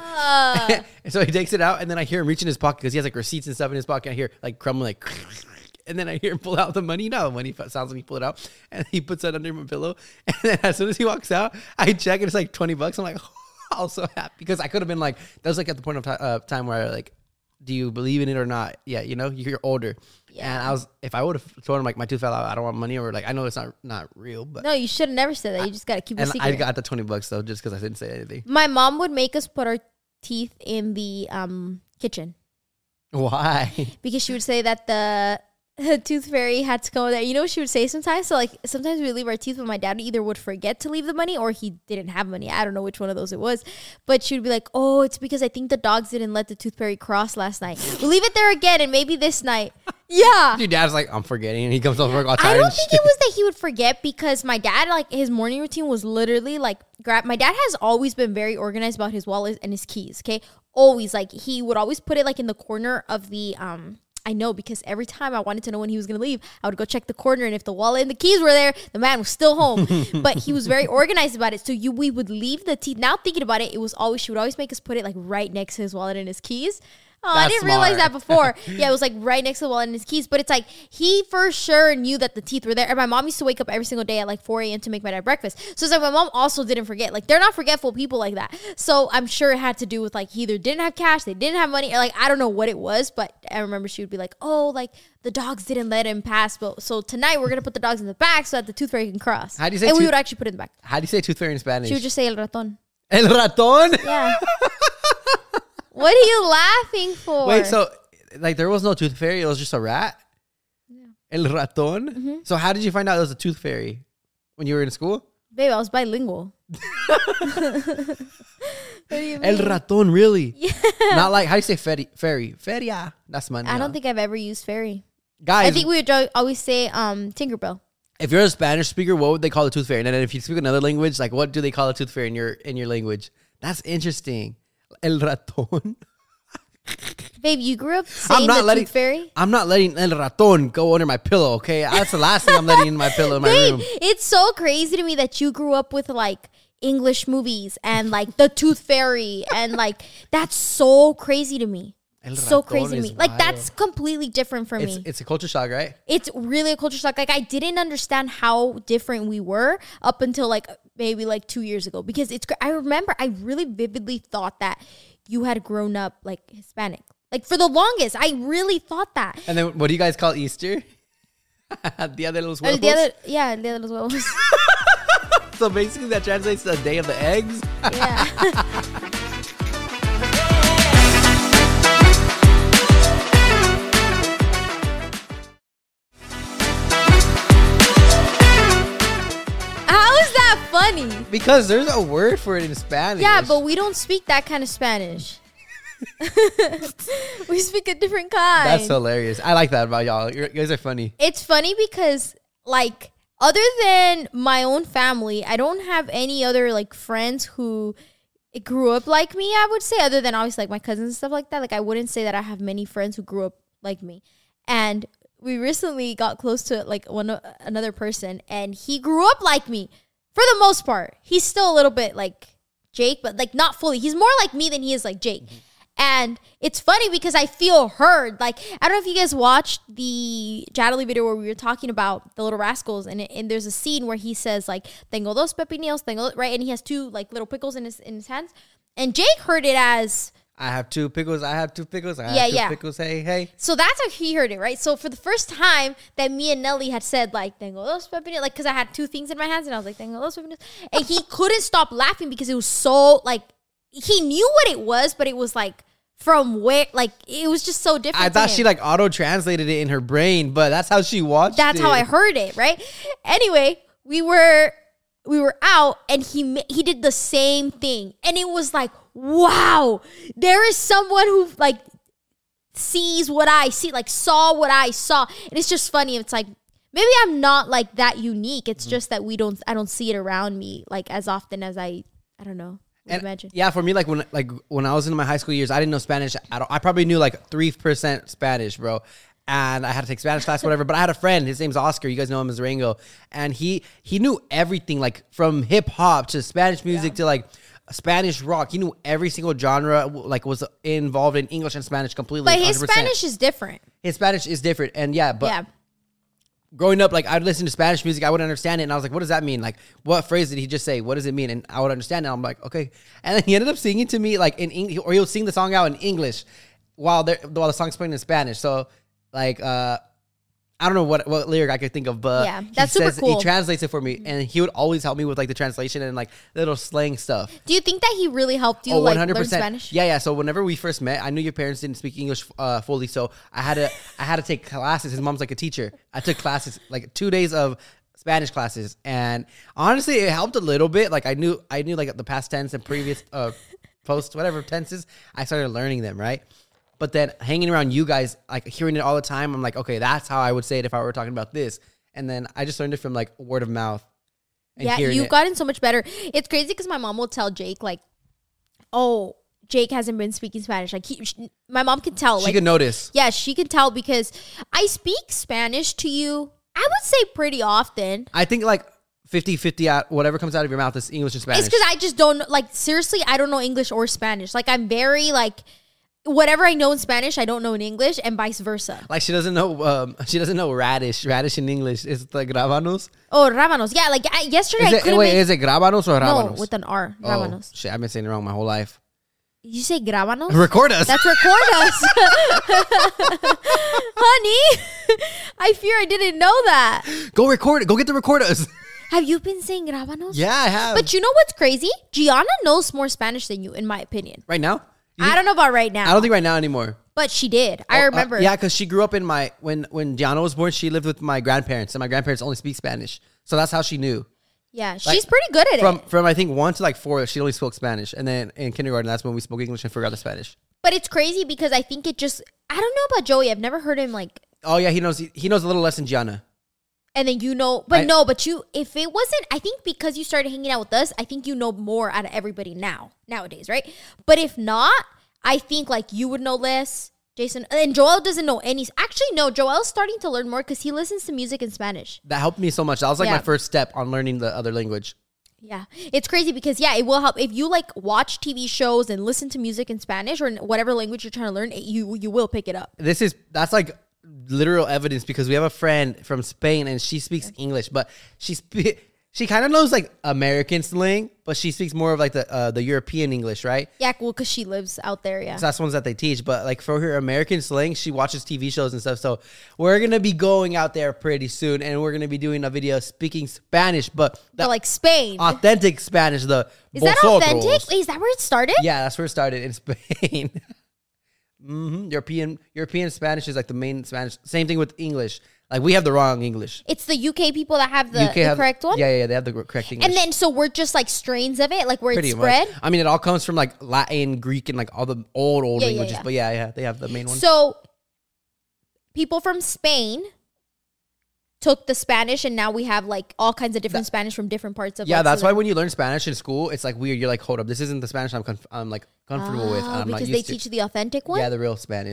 And so he takes it out. And then I hear him reach in his pocket because he has like receipts and stuff in his pocket. I hear like crumbling like. And then I hear him pull out the money. You know how the money sounds when he pull it out. And he puts it under my pillow. And then as soon as he walks out, I check and it's like twenty bucks. I'm like, oh, I was so happy. Because I could have been like, that was like at the point of t- uh, time where I like, do you believe in it or not? Yeah, you know, you're older. Yeah. And I was, if I would have told him like my tooth fell out, I don't want money, or like I know it's not not real, but no, you should have never said that. You just gotta keep it and secret. I got the twenty bucks though, just because I didn't say anything. My mom would make us put our teeth in the um kitchen. Why? Because she would say that the the tooth fairy had to go there. You know what she would say sometimes? So like sometimes we leave our teeth, but my dad either would forget to leave the money or he didn't have money. I don't know which one of those it was. But she would be like, oh, it's because I think the dogs didn't let the tooth fairy cross last night. We'll leave it there again and maybe this night. Yeah. Your dad's like, I'm forgetting. And he comes over all tired. I don't think it was that he would forget because my dad, like his morning routine was literally like grab. My dad has always been very organized about his wallet and his keys. Okay. Always, like he would always put it like in the corner of the, um, I know because every time I wanted to know when he was going to leave, I would go check the corner. And if the wallet and the keys were there, the man was still home. But he was very organized about it. So you, we would leave the teeth. Now thinking about it, it was always, she would always make us put it like right next to his wallet and his keys. Oh, That's I didn't smart. realize that before. Yeah, it was like right next to the wallet and his keys. But it's like he for sure knew that the teeth were there. And my mom used to wake up every single day at like four a.m. to make my dad breakfast. So it's like my mom also didn't forget. Like they're not forgetful people like that. So I'm sure it had to do with like he either didn't have cash, they didn't have money, or like I don't know what it was. But I remember she would be like, oh, like the dogs didn't let him pass. But so tonight we're going to put the dogs in the back so that the tooth fairy can cross. How do you say And tooth- we would actually put it in the back. How do you say tooth fairy in Spanish? She would just say el ratón. El ratón? Yeah. What are you laughing for? Wait, so like there was no tooth fairy, it was just a rat? Yeah. El ratón? Mm-hmm. So how did you find out it was a tooth fairy when you were in school? Babe, I was bilingual. What do you mean? El ratón, really? Yeah. Not like, how do you say fairy? Fairy. Feria. That's money. I don't think I've ever used fairy. Guys, I think we would jo- always say um, Tinkerbell. if you're a Spanish speaker, what would they call a tooth fairy? And then if you speak another language, like what do they call a tooth fairy in your in your language? That's interesting. El ratón. Babe, you grew up saying I'm not the letting, tooth fairy? I'm not letting el ratón go under my pillow, okay? That's the last thing I'm letting in my pillow in my Babe, room. it's so crazy to me that you grew up with like English movies and like the tooth fairy and like that's so crazy to me. El So ratón crazy to is me. Like wild. that's completely different for It's, me. it's a culture shock, right? It's really a culture shock. Like I didn't understand how different we were up until like maybe like two years ago because it's. I remember I really vividly thought that you had grown up like Hispanic. Like for the longest, I really thought that. And then what do you guys call Easter? Dia de los El Huevos. dia de, yeah, el dia de los huevos. So basically that translates to the day of the eggs. Yeah. How is that funny? Because there's a word for it in Spanish. Yeah, but we don't speak that kind of Spanish. We speak a different kind. That's hilarious. I like that about y'all. You're, you guys are funny. It's funny because, like, other than my own family, I don't have any other, like, friends who grew up like me, I would say, other than obviously, like, my cousins and stuff like that. Like, I wouldn't say that I have many friends who grew up like me. And we recently got close to, like, one another person, and he grew up like me. for the most part, he's still a little bit like Jake, but like not fully. He's more like me than he is like Jake. Mm-hmm. And it's funny because I feel heard. Like, I don't know if you guys watched the Jadley video where we were talking about the Little Rascals, and, it, and there's a scene where he says like, "Tengo dos pepinillos," tengo, right? And he has two like little pickles in his in his hands. And Jake heard it as, I have two pickles. I have two pickles. I have yeah, two yeah. pickles. Hey, hey. So that's how he heard it, right? So for the first time that me and Nelly had said like, "Tengo dos pepinillos," like because I had two things in my hands, and I was like, "Tengo dos pepinillos," and he couldn't stop laughing because it was so like he knew what it was, but it was like. From where, like, it was just so different. I thought she like auto translated it in her brain, but that's how she watched That's it. how I heard it, right? Anyway, we were we were out, and he he did the same thing, and it was like, wow, there is someone who like sees what I see, like saw what I saw, and it's just funny. It's like maybe I'm not like that unique. It's mm-hmm. just that we don't, I don't see it around me like as often as I, I don't know. And imagine. Yeah, for me, like when like when I was in my high school years, I didn't know Spanish at all. I probably knew like three percent Spanish, bro. And I had to take Spanish class, whatever. But I had a friend. His name's Oscar. You guys know him as Rango. And he he knew everything, like from hip hop to Spanish music yeah. to like Spanish rock. He knew every single genre, like was involved in English and Spanish completely. But his one hundred percent. Spanish is different. His Spanish is different, and yeah, but. Yeah. Growing up, like I'd listen to Spanish music, I wouldn't understand it, and I was like, "What does that mean? Like, what phrase did he just say? What does it mean?" And I would understand it. I'm like, "Okay." And then he ended up singing to me like in English, or he'll sing the song out in English while they while the song's playing in Spanish. So, like, uh, I don't know what what lyric I could think of, but yeah, that's he super says, cool. He translates it for me, and he would always help me with like the translation and like little slang stuff. Do you think that he really helped you Oh, like one hundred learn percent. Spanish? Yeah, yeah. So whenever we first met, I knew your parents didn't speak English uh, fully, so I had to I had to take classes. His mom's like a teacher. I took classes, like two days of Spanish classes, and honestly, it helped a little bit. Like I knew I knew like the past tense and previous uh, post whatever tenses. I started learning them, right? But then hanging around you guys, like hearing it all the time, I'm like, okay, that's how I would say it if I were talking about this. And then I just learned it from like word of mouth. And yeah, you've it. gotten so much better. It's crazy because my mom will tell Jake like, "Oh, Jake hasn't been speaking Spanish." Like he, she, my mom can tell. She like, can notice. Yeah, she can tell because I speak Spanish to you. I would say pretty often. I think like fifty-fifty out, whatever comes out of your mouth is English and Spanish. It's because I just don't like seriously. I don't know English or Spanish. Like I'm very like. Whatever I know in Spanish, I don't know in English, and vice versa. Like she doesn't know, um, she doesn't know radish. Radish in English is like rábanos. Oh, rábanos. Yeah, like I, yesterday is I it, couldn't wait, make... is it rábanos or rábanos? No, with an R. Oh, Rábanos. shit, I've been saying it wrong my whole life. Did you say grábanos? Record us. That's record us. Honey, I fear I didn't know that. Go record it. Go get the record us. Have you been saying grábanos? Yeah, I have. But you know what's crazy? Gianna knows more Spanish than you, in my opinion. Right now? I don't know about right now. I don't think right now anymore. But she did. I oh, remember. Uh, yeah, because she grew up in my when when Gianna was born. She lived with my grandparents, and my grandparents only speak Spanish, so that's how she knew. Yeah, she's like, pretty good at from, it. From I think one to like four, she only spoke Spanish, and then in kindergarten, that's when we spoke English and forgot the Spanish. But it's crazy because I think it just. I don't know about Joey. I've never heard him like. Oh yeah, he knows. He, he knows a little less than Gianna. And then you know, but I, no, but you, if it wasn't, I think because you started hanging out with us, I think you know more out of everybody now, nowadays, right? But if not, I think like you would know less, Jason, and Joel doesn't know any. Actually, no, Joel's starting to learn more because he listens to music in Spanish. That helped me so much. That was like yeah. my first step on learning the other language. Yeah, it's crazy because yeah, it will help if you like watch T V shows and listen to music in Spanish or in whatever language you're trying to learn. It, you you will pick it up. This is that's like. Literal evidence because we have a friend from Spain and she speaks English, but she spe- she kind of knows like American slang, but she speaks more of like the uh, the European English, right? Yeah, well, because she lives out there. Yeah, so that's ones that they teach. But like for her American slang, she watches T V shows and stuff. So we're gonna be going out there pretty soon, and we're gonna be doing a video speaking Spanish, but, but like Spain, authentic Spanish. The is that authentic? Wait, is that where it started? Yeah, that's where it started in Spain. Mm-hmm. European European Spanish is like the main Spanish. Same thing with English. Like we have the wrong English. It's the U K people that have the, U K the have, correct one. Yeah, yeah, yeah, they have the correct English. And then so we're just like strains of it, like where Pretty it's spread. Much. I mean, it all comes from like Latin, Greek, and like all the old old yeah, languages. Yeah, yeah. But yeah, yeah, they have the main one. So people from Spain took the Spanish, and now we have like all kinds of different that, Spanish from different parts of. Yeah, like, that's so why when you learn Spanish in school, it's like weird. You're like, hold up, this isn't the Spanish I'm conf- I'm like comfortable oh, with. I'm because not they used teach to. the authentic one. Yeah, the real Spanish.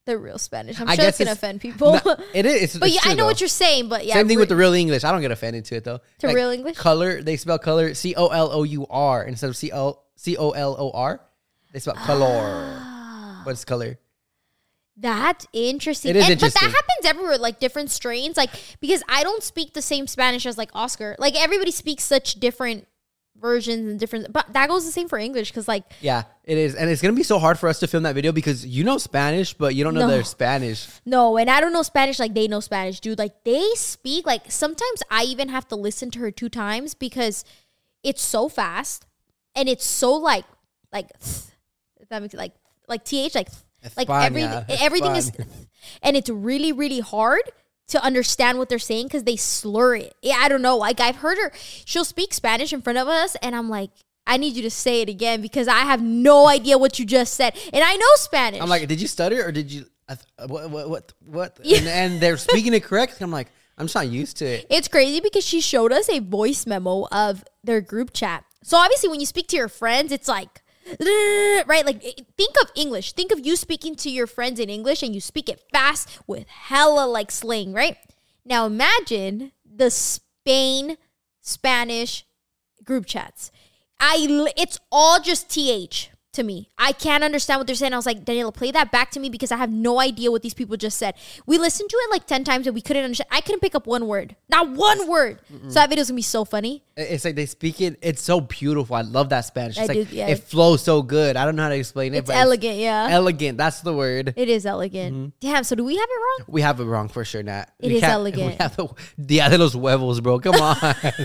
the real Spanish. I'm I sure guess it's gonna it's- offend people. No, it is. It's, but it's yeah, true, I know though. what you're saying. But yeah, Same thing re- with the real English. I don't get offended to it though. To real English? Color, they spell color C O L O U R instead of C O C O L O R. They spell color. But it's color. That's interesting. It is and, interesting. But that happens everywhere, like different strains. Like, because I don't speak the same Spanish as like Oscar. Like, everybody speaks such different versions and different. But that goes the same for English because, like, Yeah, it is. And it's going to be so hard for us to film that video because you know Spanish, but you don't know No. their Spanish. no, and I don't know Spanish like they know Spanish, dude. Like, they speak, like, sometimes I even have to listen to her two times because it's so fast and it's so, like, like, if that makes it like, like T H, like, like everything, España, everything is, España. and it's really, really hard to understand what they're saying because they slur it. Yeah, I don't know. Like, I've heard her, she'll speak Spanish in front of us, and I'm like, I need you to say it again because I have no idea what you just said, and I know Spanish. I'm like, did you stutter or did you, I th- what, what, what, what? Yeah. And, and they're speaking it correct. I'm like, I'm just not used to it. It's crazy because she showed us a voice memo of their group chat. So obviously, when you speak to your friends, it's like, right? Like, think of English. Think of you speaking to your friends in English and you speak it fast with hella like slang, right? Now imagine the Spain Spanish group chats. I li- it's all just T H to me. I can't understand what they're saying. I was like, Daniela, play that back to me because I have no idea what these people just said. We listened to it like ten times and we couldn't understand. I couldn't pick up one word. Not one word. Mm-mm. So that video's gonna be so funny. It's like they speak it. It's so beautiful. I love that Spanish. It's I like do, yeah. it flows so good. I don't know how to explain it. It's but elegant, yeah. Elegant. That's the word. It is elegant. Damn, so do we have it wrong? We have it wrong for sure, Nat. It We is can't- elegant. We have the Dia de los Huevos, bro. Come on.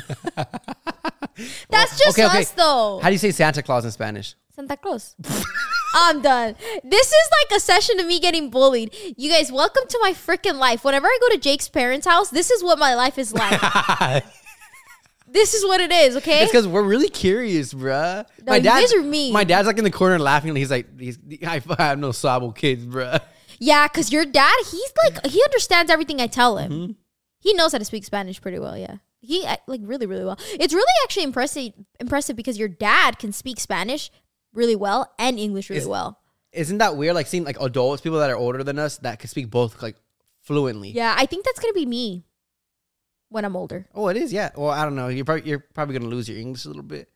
That's just Okay, okay. us though. How do you say Santa Claus in Spanish? Santa Claus. I'm done. This is like a session of me getting bullied. You guys, welcome to my freaking life. Whenever I go to Jake's parents' house, this is what my life is like. This is what it is, okay? It's because we're really curious, bruh. No, you guys are mean. My dad's like in the corner laughing. And he's like, he's, I have no sabo kids, bruh. Yeah, because your dad, he's like, he understands everything I tell him. Mm-hmm. He knows how to speak Spanish pretty well, yeah. He, uh, like, really, really well. It's really actually impressive impressive because your dad can speak Spanish really well and English really Is- well. Isn't that weird? Like seeing like adults, people that are older than us that can speak both like fluently. Yeah, I think that's going to be me when I'm older. Oh, it is. Yeah. Well, I don't know. You're probably you're probably gonna lose your English a little bit.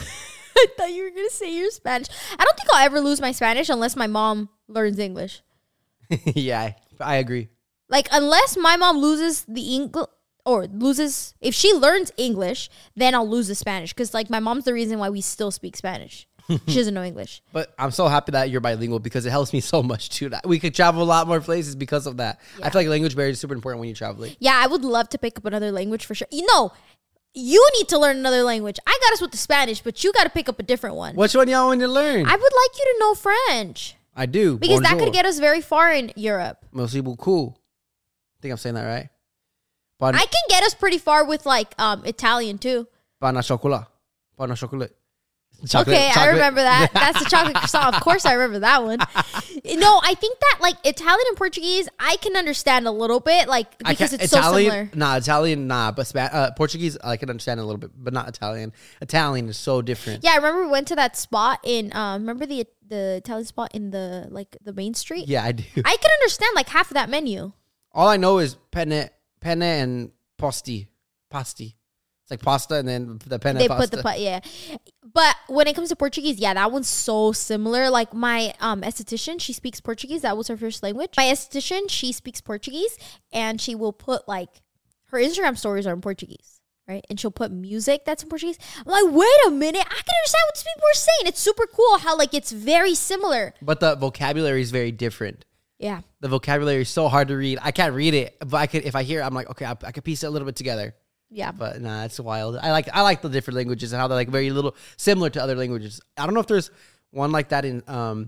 I thought you were going to say your Spanish. I don't think I'll ever lose my Spanish unless my mom learns English. Yeah, I, I agree. Like, unless my mom loses the English, or loses, if she learns English, then I'll lose the Spanish. Because, like, my mom's the reason why we still speak Spanish. She doesn't know English. But I'm so happy that you're bilingual because it helps me so much too. That we could travel a lot more places because of that. Yeah. I feel like language barrier is super important when you're traveling. Yeah, I would love to pick up another language for sure. You know, you need to learn another language. I got us with the Spanish, but you got to pick up a different one. Which one y'all want to learn? I would like you to know French. I do. Because that Bonjour. could get us very far in Europe. Merci beaucoup. I think I'm saying that right. Pan, I can get us pretty far with, like, um, Italian, too. pan à chocolat. Pan à chocolat. Chocolate, Okay, I chocolate. remember that. That's the chocolate croissant. Of course, I remember that one. No, I think that like Italian and Portuguese, I can understand a little bit, like I because can't- it's Italian, so similar. Nah, Italian, nah. But Spa- uh, Portuguese, I can understand a little bit, but not Italian. Italian is so different. Yeah, I remember we went to that spot in. Um, remember the the Italian spot in the like the main street. Yeah, I do. I can understand like half of that menu. All I know is penne, penne, and posti, pasti. It's like pasta, and then the penne They pasta. put the put, yeah. But when it comes to Portuguese, yeah, that one's so similar. Like my um esthetician, she speaks Portuguese. That was her first language. My esthetician, she speaks Portuguese, and she will put like her Instagram stories are in Portuguese, right? And she'll put music that's in Portuguese. I'm like, wait a minute, I can understand what these people are saying. It's super cool how like it's very similar. But the vocabulary is very different. Yeah. The vocabulary is so hard to read. I can't read it, but I could if I hear it, I'm like, okay, I, I could piece it a little bit together. Yeah. But nah, it's wild. I like I like the different languages and how they're like very little similar to other languages. I don't know if there's one like that in um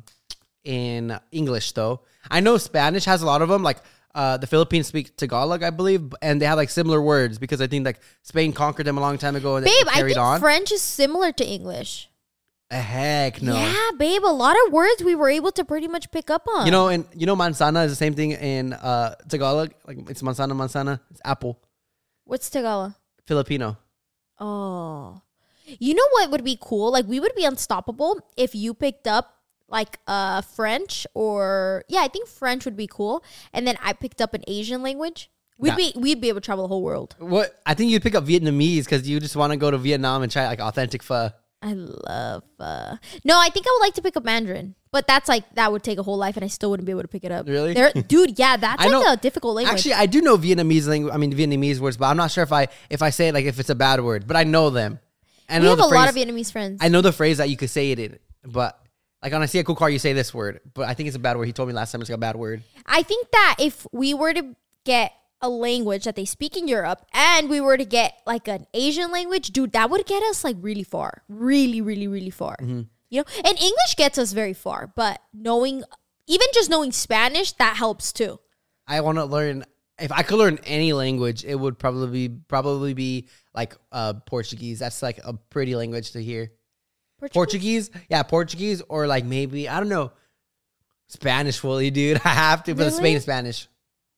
in English though. I know Spanish has a lot of them. Like uh, the Philippines speak Tagalog, I believe, and they have like similar words because I think like Spain conquered them a long time ago and Babe, they I carried think on. French is similar to English. Uh, heck no. Yeah, babe, a lot of words we were able to pretty much pick up on. You know, and you know, manzana is the same thing in uh, Tagalog. Like it's manzana, manzana. It's apple. What's Tagalog? Filipino. Oh. You know what would be cool? Like, we would be unstoppable if you picked up like uh French or yeah, I think French would be cool. And then I picked up an Asian language. We'd Nah. be we'd be able to travel the whole world. What? I think you'd pick up Vietnamese because you just want to go to Vietnam and try like authentic pho. I love uh no, I think I would like to pick up Mandarin. But that's like that would take a whole life and I still wouldn't be able to pick it up. Really? There, dude, yeah, that's I like know- a difficult language. Actually, I do know Vietnamese language. I mean Vietnamese words, but I'm not sure if I if I say it like if it's a bad word. But I know them. And we I know have the a lot of phrase- Vietnamese friends. I know the phrase that you could say it in, but like when I see a cool car, you say this word. But I think it's a bad word. He told me last time it's like a bad word. I think that if we were to get a language that they speak in Europe and we were to get like an Asian language, dude, that would get us like really far. Really, really, really far. Mm-hmm. You know? And English gets us very far, but knowing, even just knowing Spanish, that helps too. I want to learn. If I could learn any language, it would probably be probably be like uh, Portuguese. That's like a pretty language to hear. Portuguese? Portuguese, yeah, Portuguese, or like maybe I don't know, Spanish fully, dude. I have to, but Really? Spain Spanish.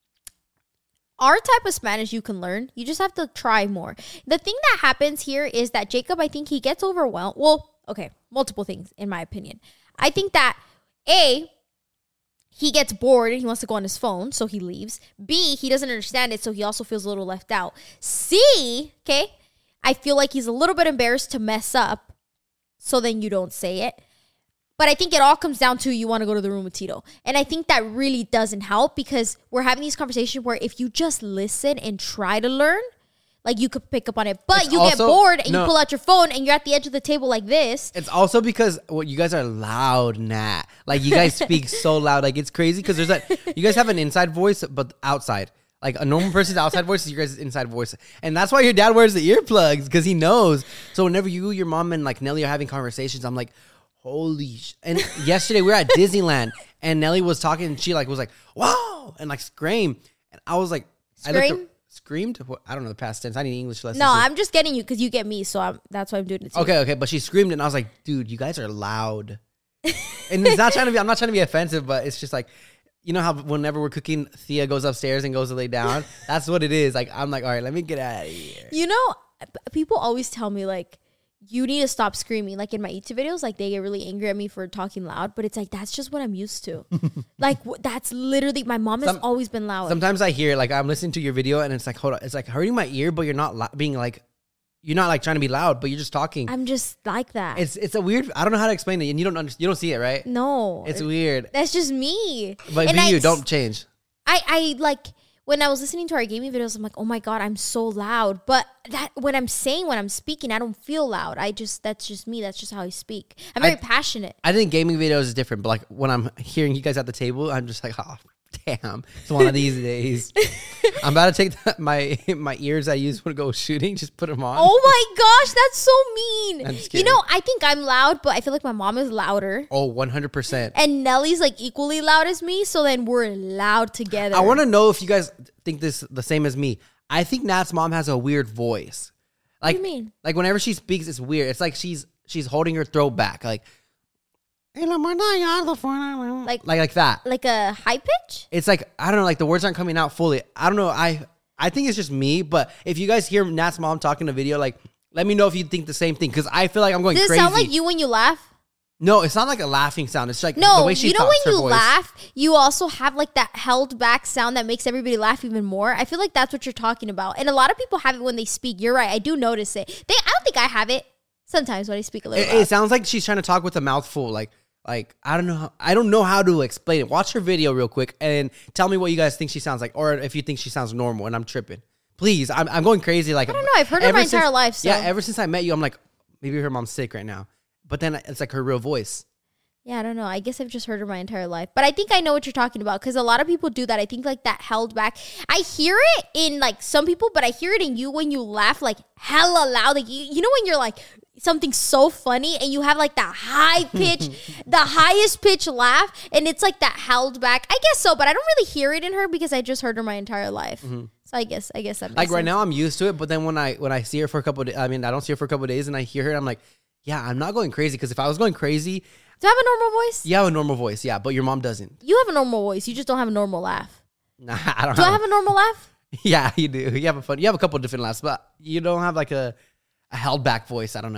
Our type of Spanish you can learn. You just have to try more. The thing that happens here is that Jacob, I think he gets overwhelmed. Well, okay, multiple things in my opinion. I think that A, he gets bored and he wants to go on his phone, so he leaves. B, he doesn't understand it, so he also feels a little left out. C, okay, I feel like he's a little bit embarrassed to mess up, so then you don't say it. But I think it all comes down to you want to go to the room with Tito. And I think that really doesn't help because we're having these conversations where if you just listen and try to learn, like you could pick up on it. But It's you get also- bored and no. you pull out your phone and you're at the edge of the table like this. It's also because well, you guys are loud, Nat. Like you guys speak so loud, like it's crazy. Because there's that you guys have an inside voice, but outside. Like a normal person's outside voice is your guys' inside voice, and that's why your dad wears the earplugs because he knows. So whenever you, your mom, and like Nelly are having conversations, I'm like, holy! Sh-. And yesterday we were at Disneyland, and Nelly was talking, and she like was like, "Whoa!" and like scream, and I was like, I looked Scream? at- screamed. What, I don't know the past tense. I need English lessons. No, so- I'm just getting you because you get me, so I'm, that's why I'm doing it too. Okay, okay, but she screamed and I was like, dude, you guys are loud. And it's not trying to be, I'm not trying to be offensive, but it's just like, you know how whenever we're cooking, Thea goes upstairs and goes to lay down? That's what it is. Like, I'm like, all right, let me get out of here. You know, p- people always tell me like, you need to stop screaming. Like in my YouTube videos, like they get really angry at me for talking loud, but it's like, that's just what I'm used to. Like w- that's literally, my mom has Some- always been loud. Sometimes I hear, like, I'm listening to your video and it's like, hold on, it's like hurting my ear, but you're not lo- being like, you're not like trying to be loud, but you're just talking. I'm just like that. It's it's a weird, I don't know how to explain it, and you don't understand, you don't see it, right? no. It's weird. That's just me. But And be I you, s- don't change. I, I like when I was listening to our gaming videos, I'm like, oh my God, I'm so loud. But that when I'm saying, when I'm speaking, I don't feel loud. I just, that's just me. That's just how I speak. I'm very I- passionate. I think gaming videos is different, but like when I'm hearing you guys at the table, I'm just like, oh, damn, it's one of these days. I'm about to take the, my my ears I use when I go shooting, just put them on. Oh my gosh, that's so mean. I'm just You kidding. know, I think I'm loud, but I feel like my mom is louder. Oh, one hundred percent. And Nellie's like equally loud as me. So then we're loud together. I want to know if you guys think this the same as me. I think Nat's mom has a weird voice. Like, do you mean? Like whenever she speaks, it's weird. It's like she's she's holding her throat back, like, like like like that. Like a high pitch? It's like I don't know, like the words aren't coming out fully. I don't know. I I think it's just me, but if you guys hear Nat's mom talking in a video, like let me know if you think the same thing because I feel like I'm going Does it crazy. sound like you when you laugh? No, it's not like a laughing sound. It's like the No, way she you know talks, when her you voice. laugh, you also have like that held back sound that makes everybody laugh even more. I feel like that's what you're talking about. And a lot of people have it when they speak. You're right. I do notice it. They, I don't think I have it sometimes when I speak a little It, loud. it sounds like she's trying to talk with a mouth full. Like like I don't know. How, I don't know how to explain it. Watch her video real quick and tell me what you guys think she sounds like, or if you think she sounds normal and I'm tripping. Please, I'm I'm going crazy. Like I don't know. I've heard her ever my since- entire life. So. Yeah, ever since I met you, I'm like maybe her mom's sick right now. But then it's like her real voice. Yeah, I don't know. I guess I've just heard her my entire life. But I think I know what you're talking about because a lot of people do that. I think like that held back. I hear it in like some people, but I hear it in you when you laugh like hella loud. Like you, you know when you're like something so funny and you have like that high pitch, the highest pitch laugh, and it's like that held back. I guess so, but I don't really hear it in her because I just heard her my entire life. So I guess I guess that makes Like right sense. now, I'm used to it. But then when I when I see her for a couple, of, I mean, I don't see her for a couple of days, and I hear her, I'm like, yeah, I'm not going crazy because if I was going crazy, Do I have a normal voice? you have a normal voice, yeah, but your mom doesn't. You have a normal voice. You just don't have a normal laugh. Nah, I don't. Do I have a normal laugh? Yeah, you do. You have a fun. You have a couple of different laughs, but you don't have like a, a held back voice. I don't know.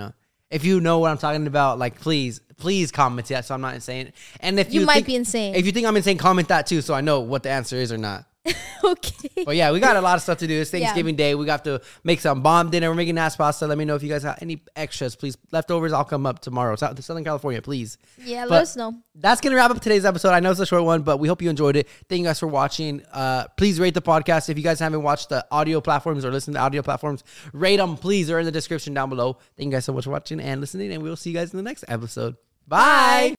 If you know what I'm talking about, like, please, please comment that so I'm not insane. And if you, You might think, be insane. If you think I'm insane, comment that too so I know what the answer is or not. Okay. But yeah, we got a lot of stuff to do. It's Thanksgiving Day. We got to make some bomb dinner. We're making ass pasta. Let me know if you guys got any extras. Please, leftovers, I'll come up tomorrow. South to Southern California, please. Yeah, But let us know. That's going to wrap up today's episode. I know it's a short one, but we hope you enjoyed it. Thank you guys for watching. Uh, please rate the podcast. If you guys haven't watched the audio platforms or listened to audio platforms, rate them, please. They're in the description down below. Thank you guys so much for watching and listening, and we'll see you guys in the next episode. Bye. Bye.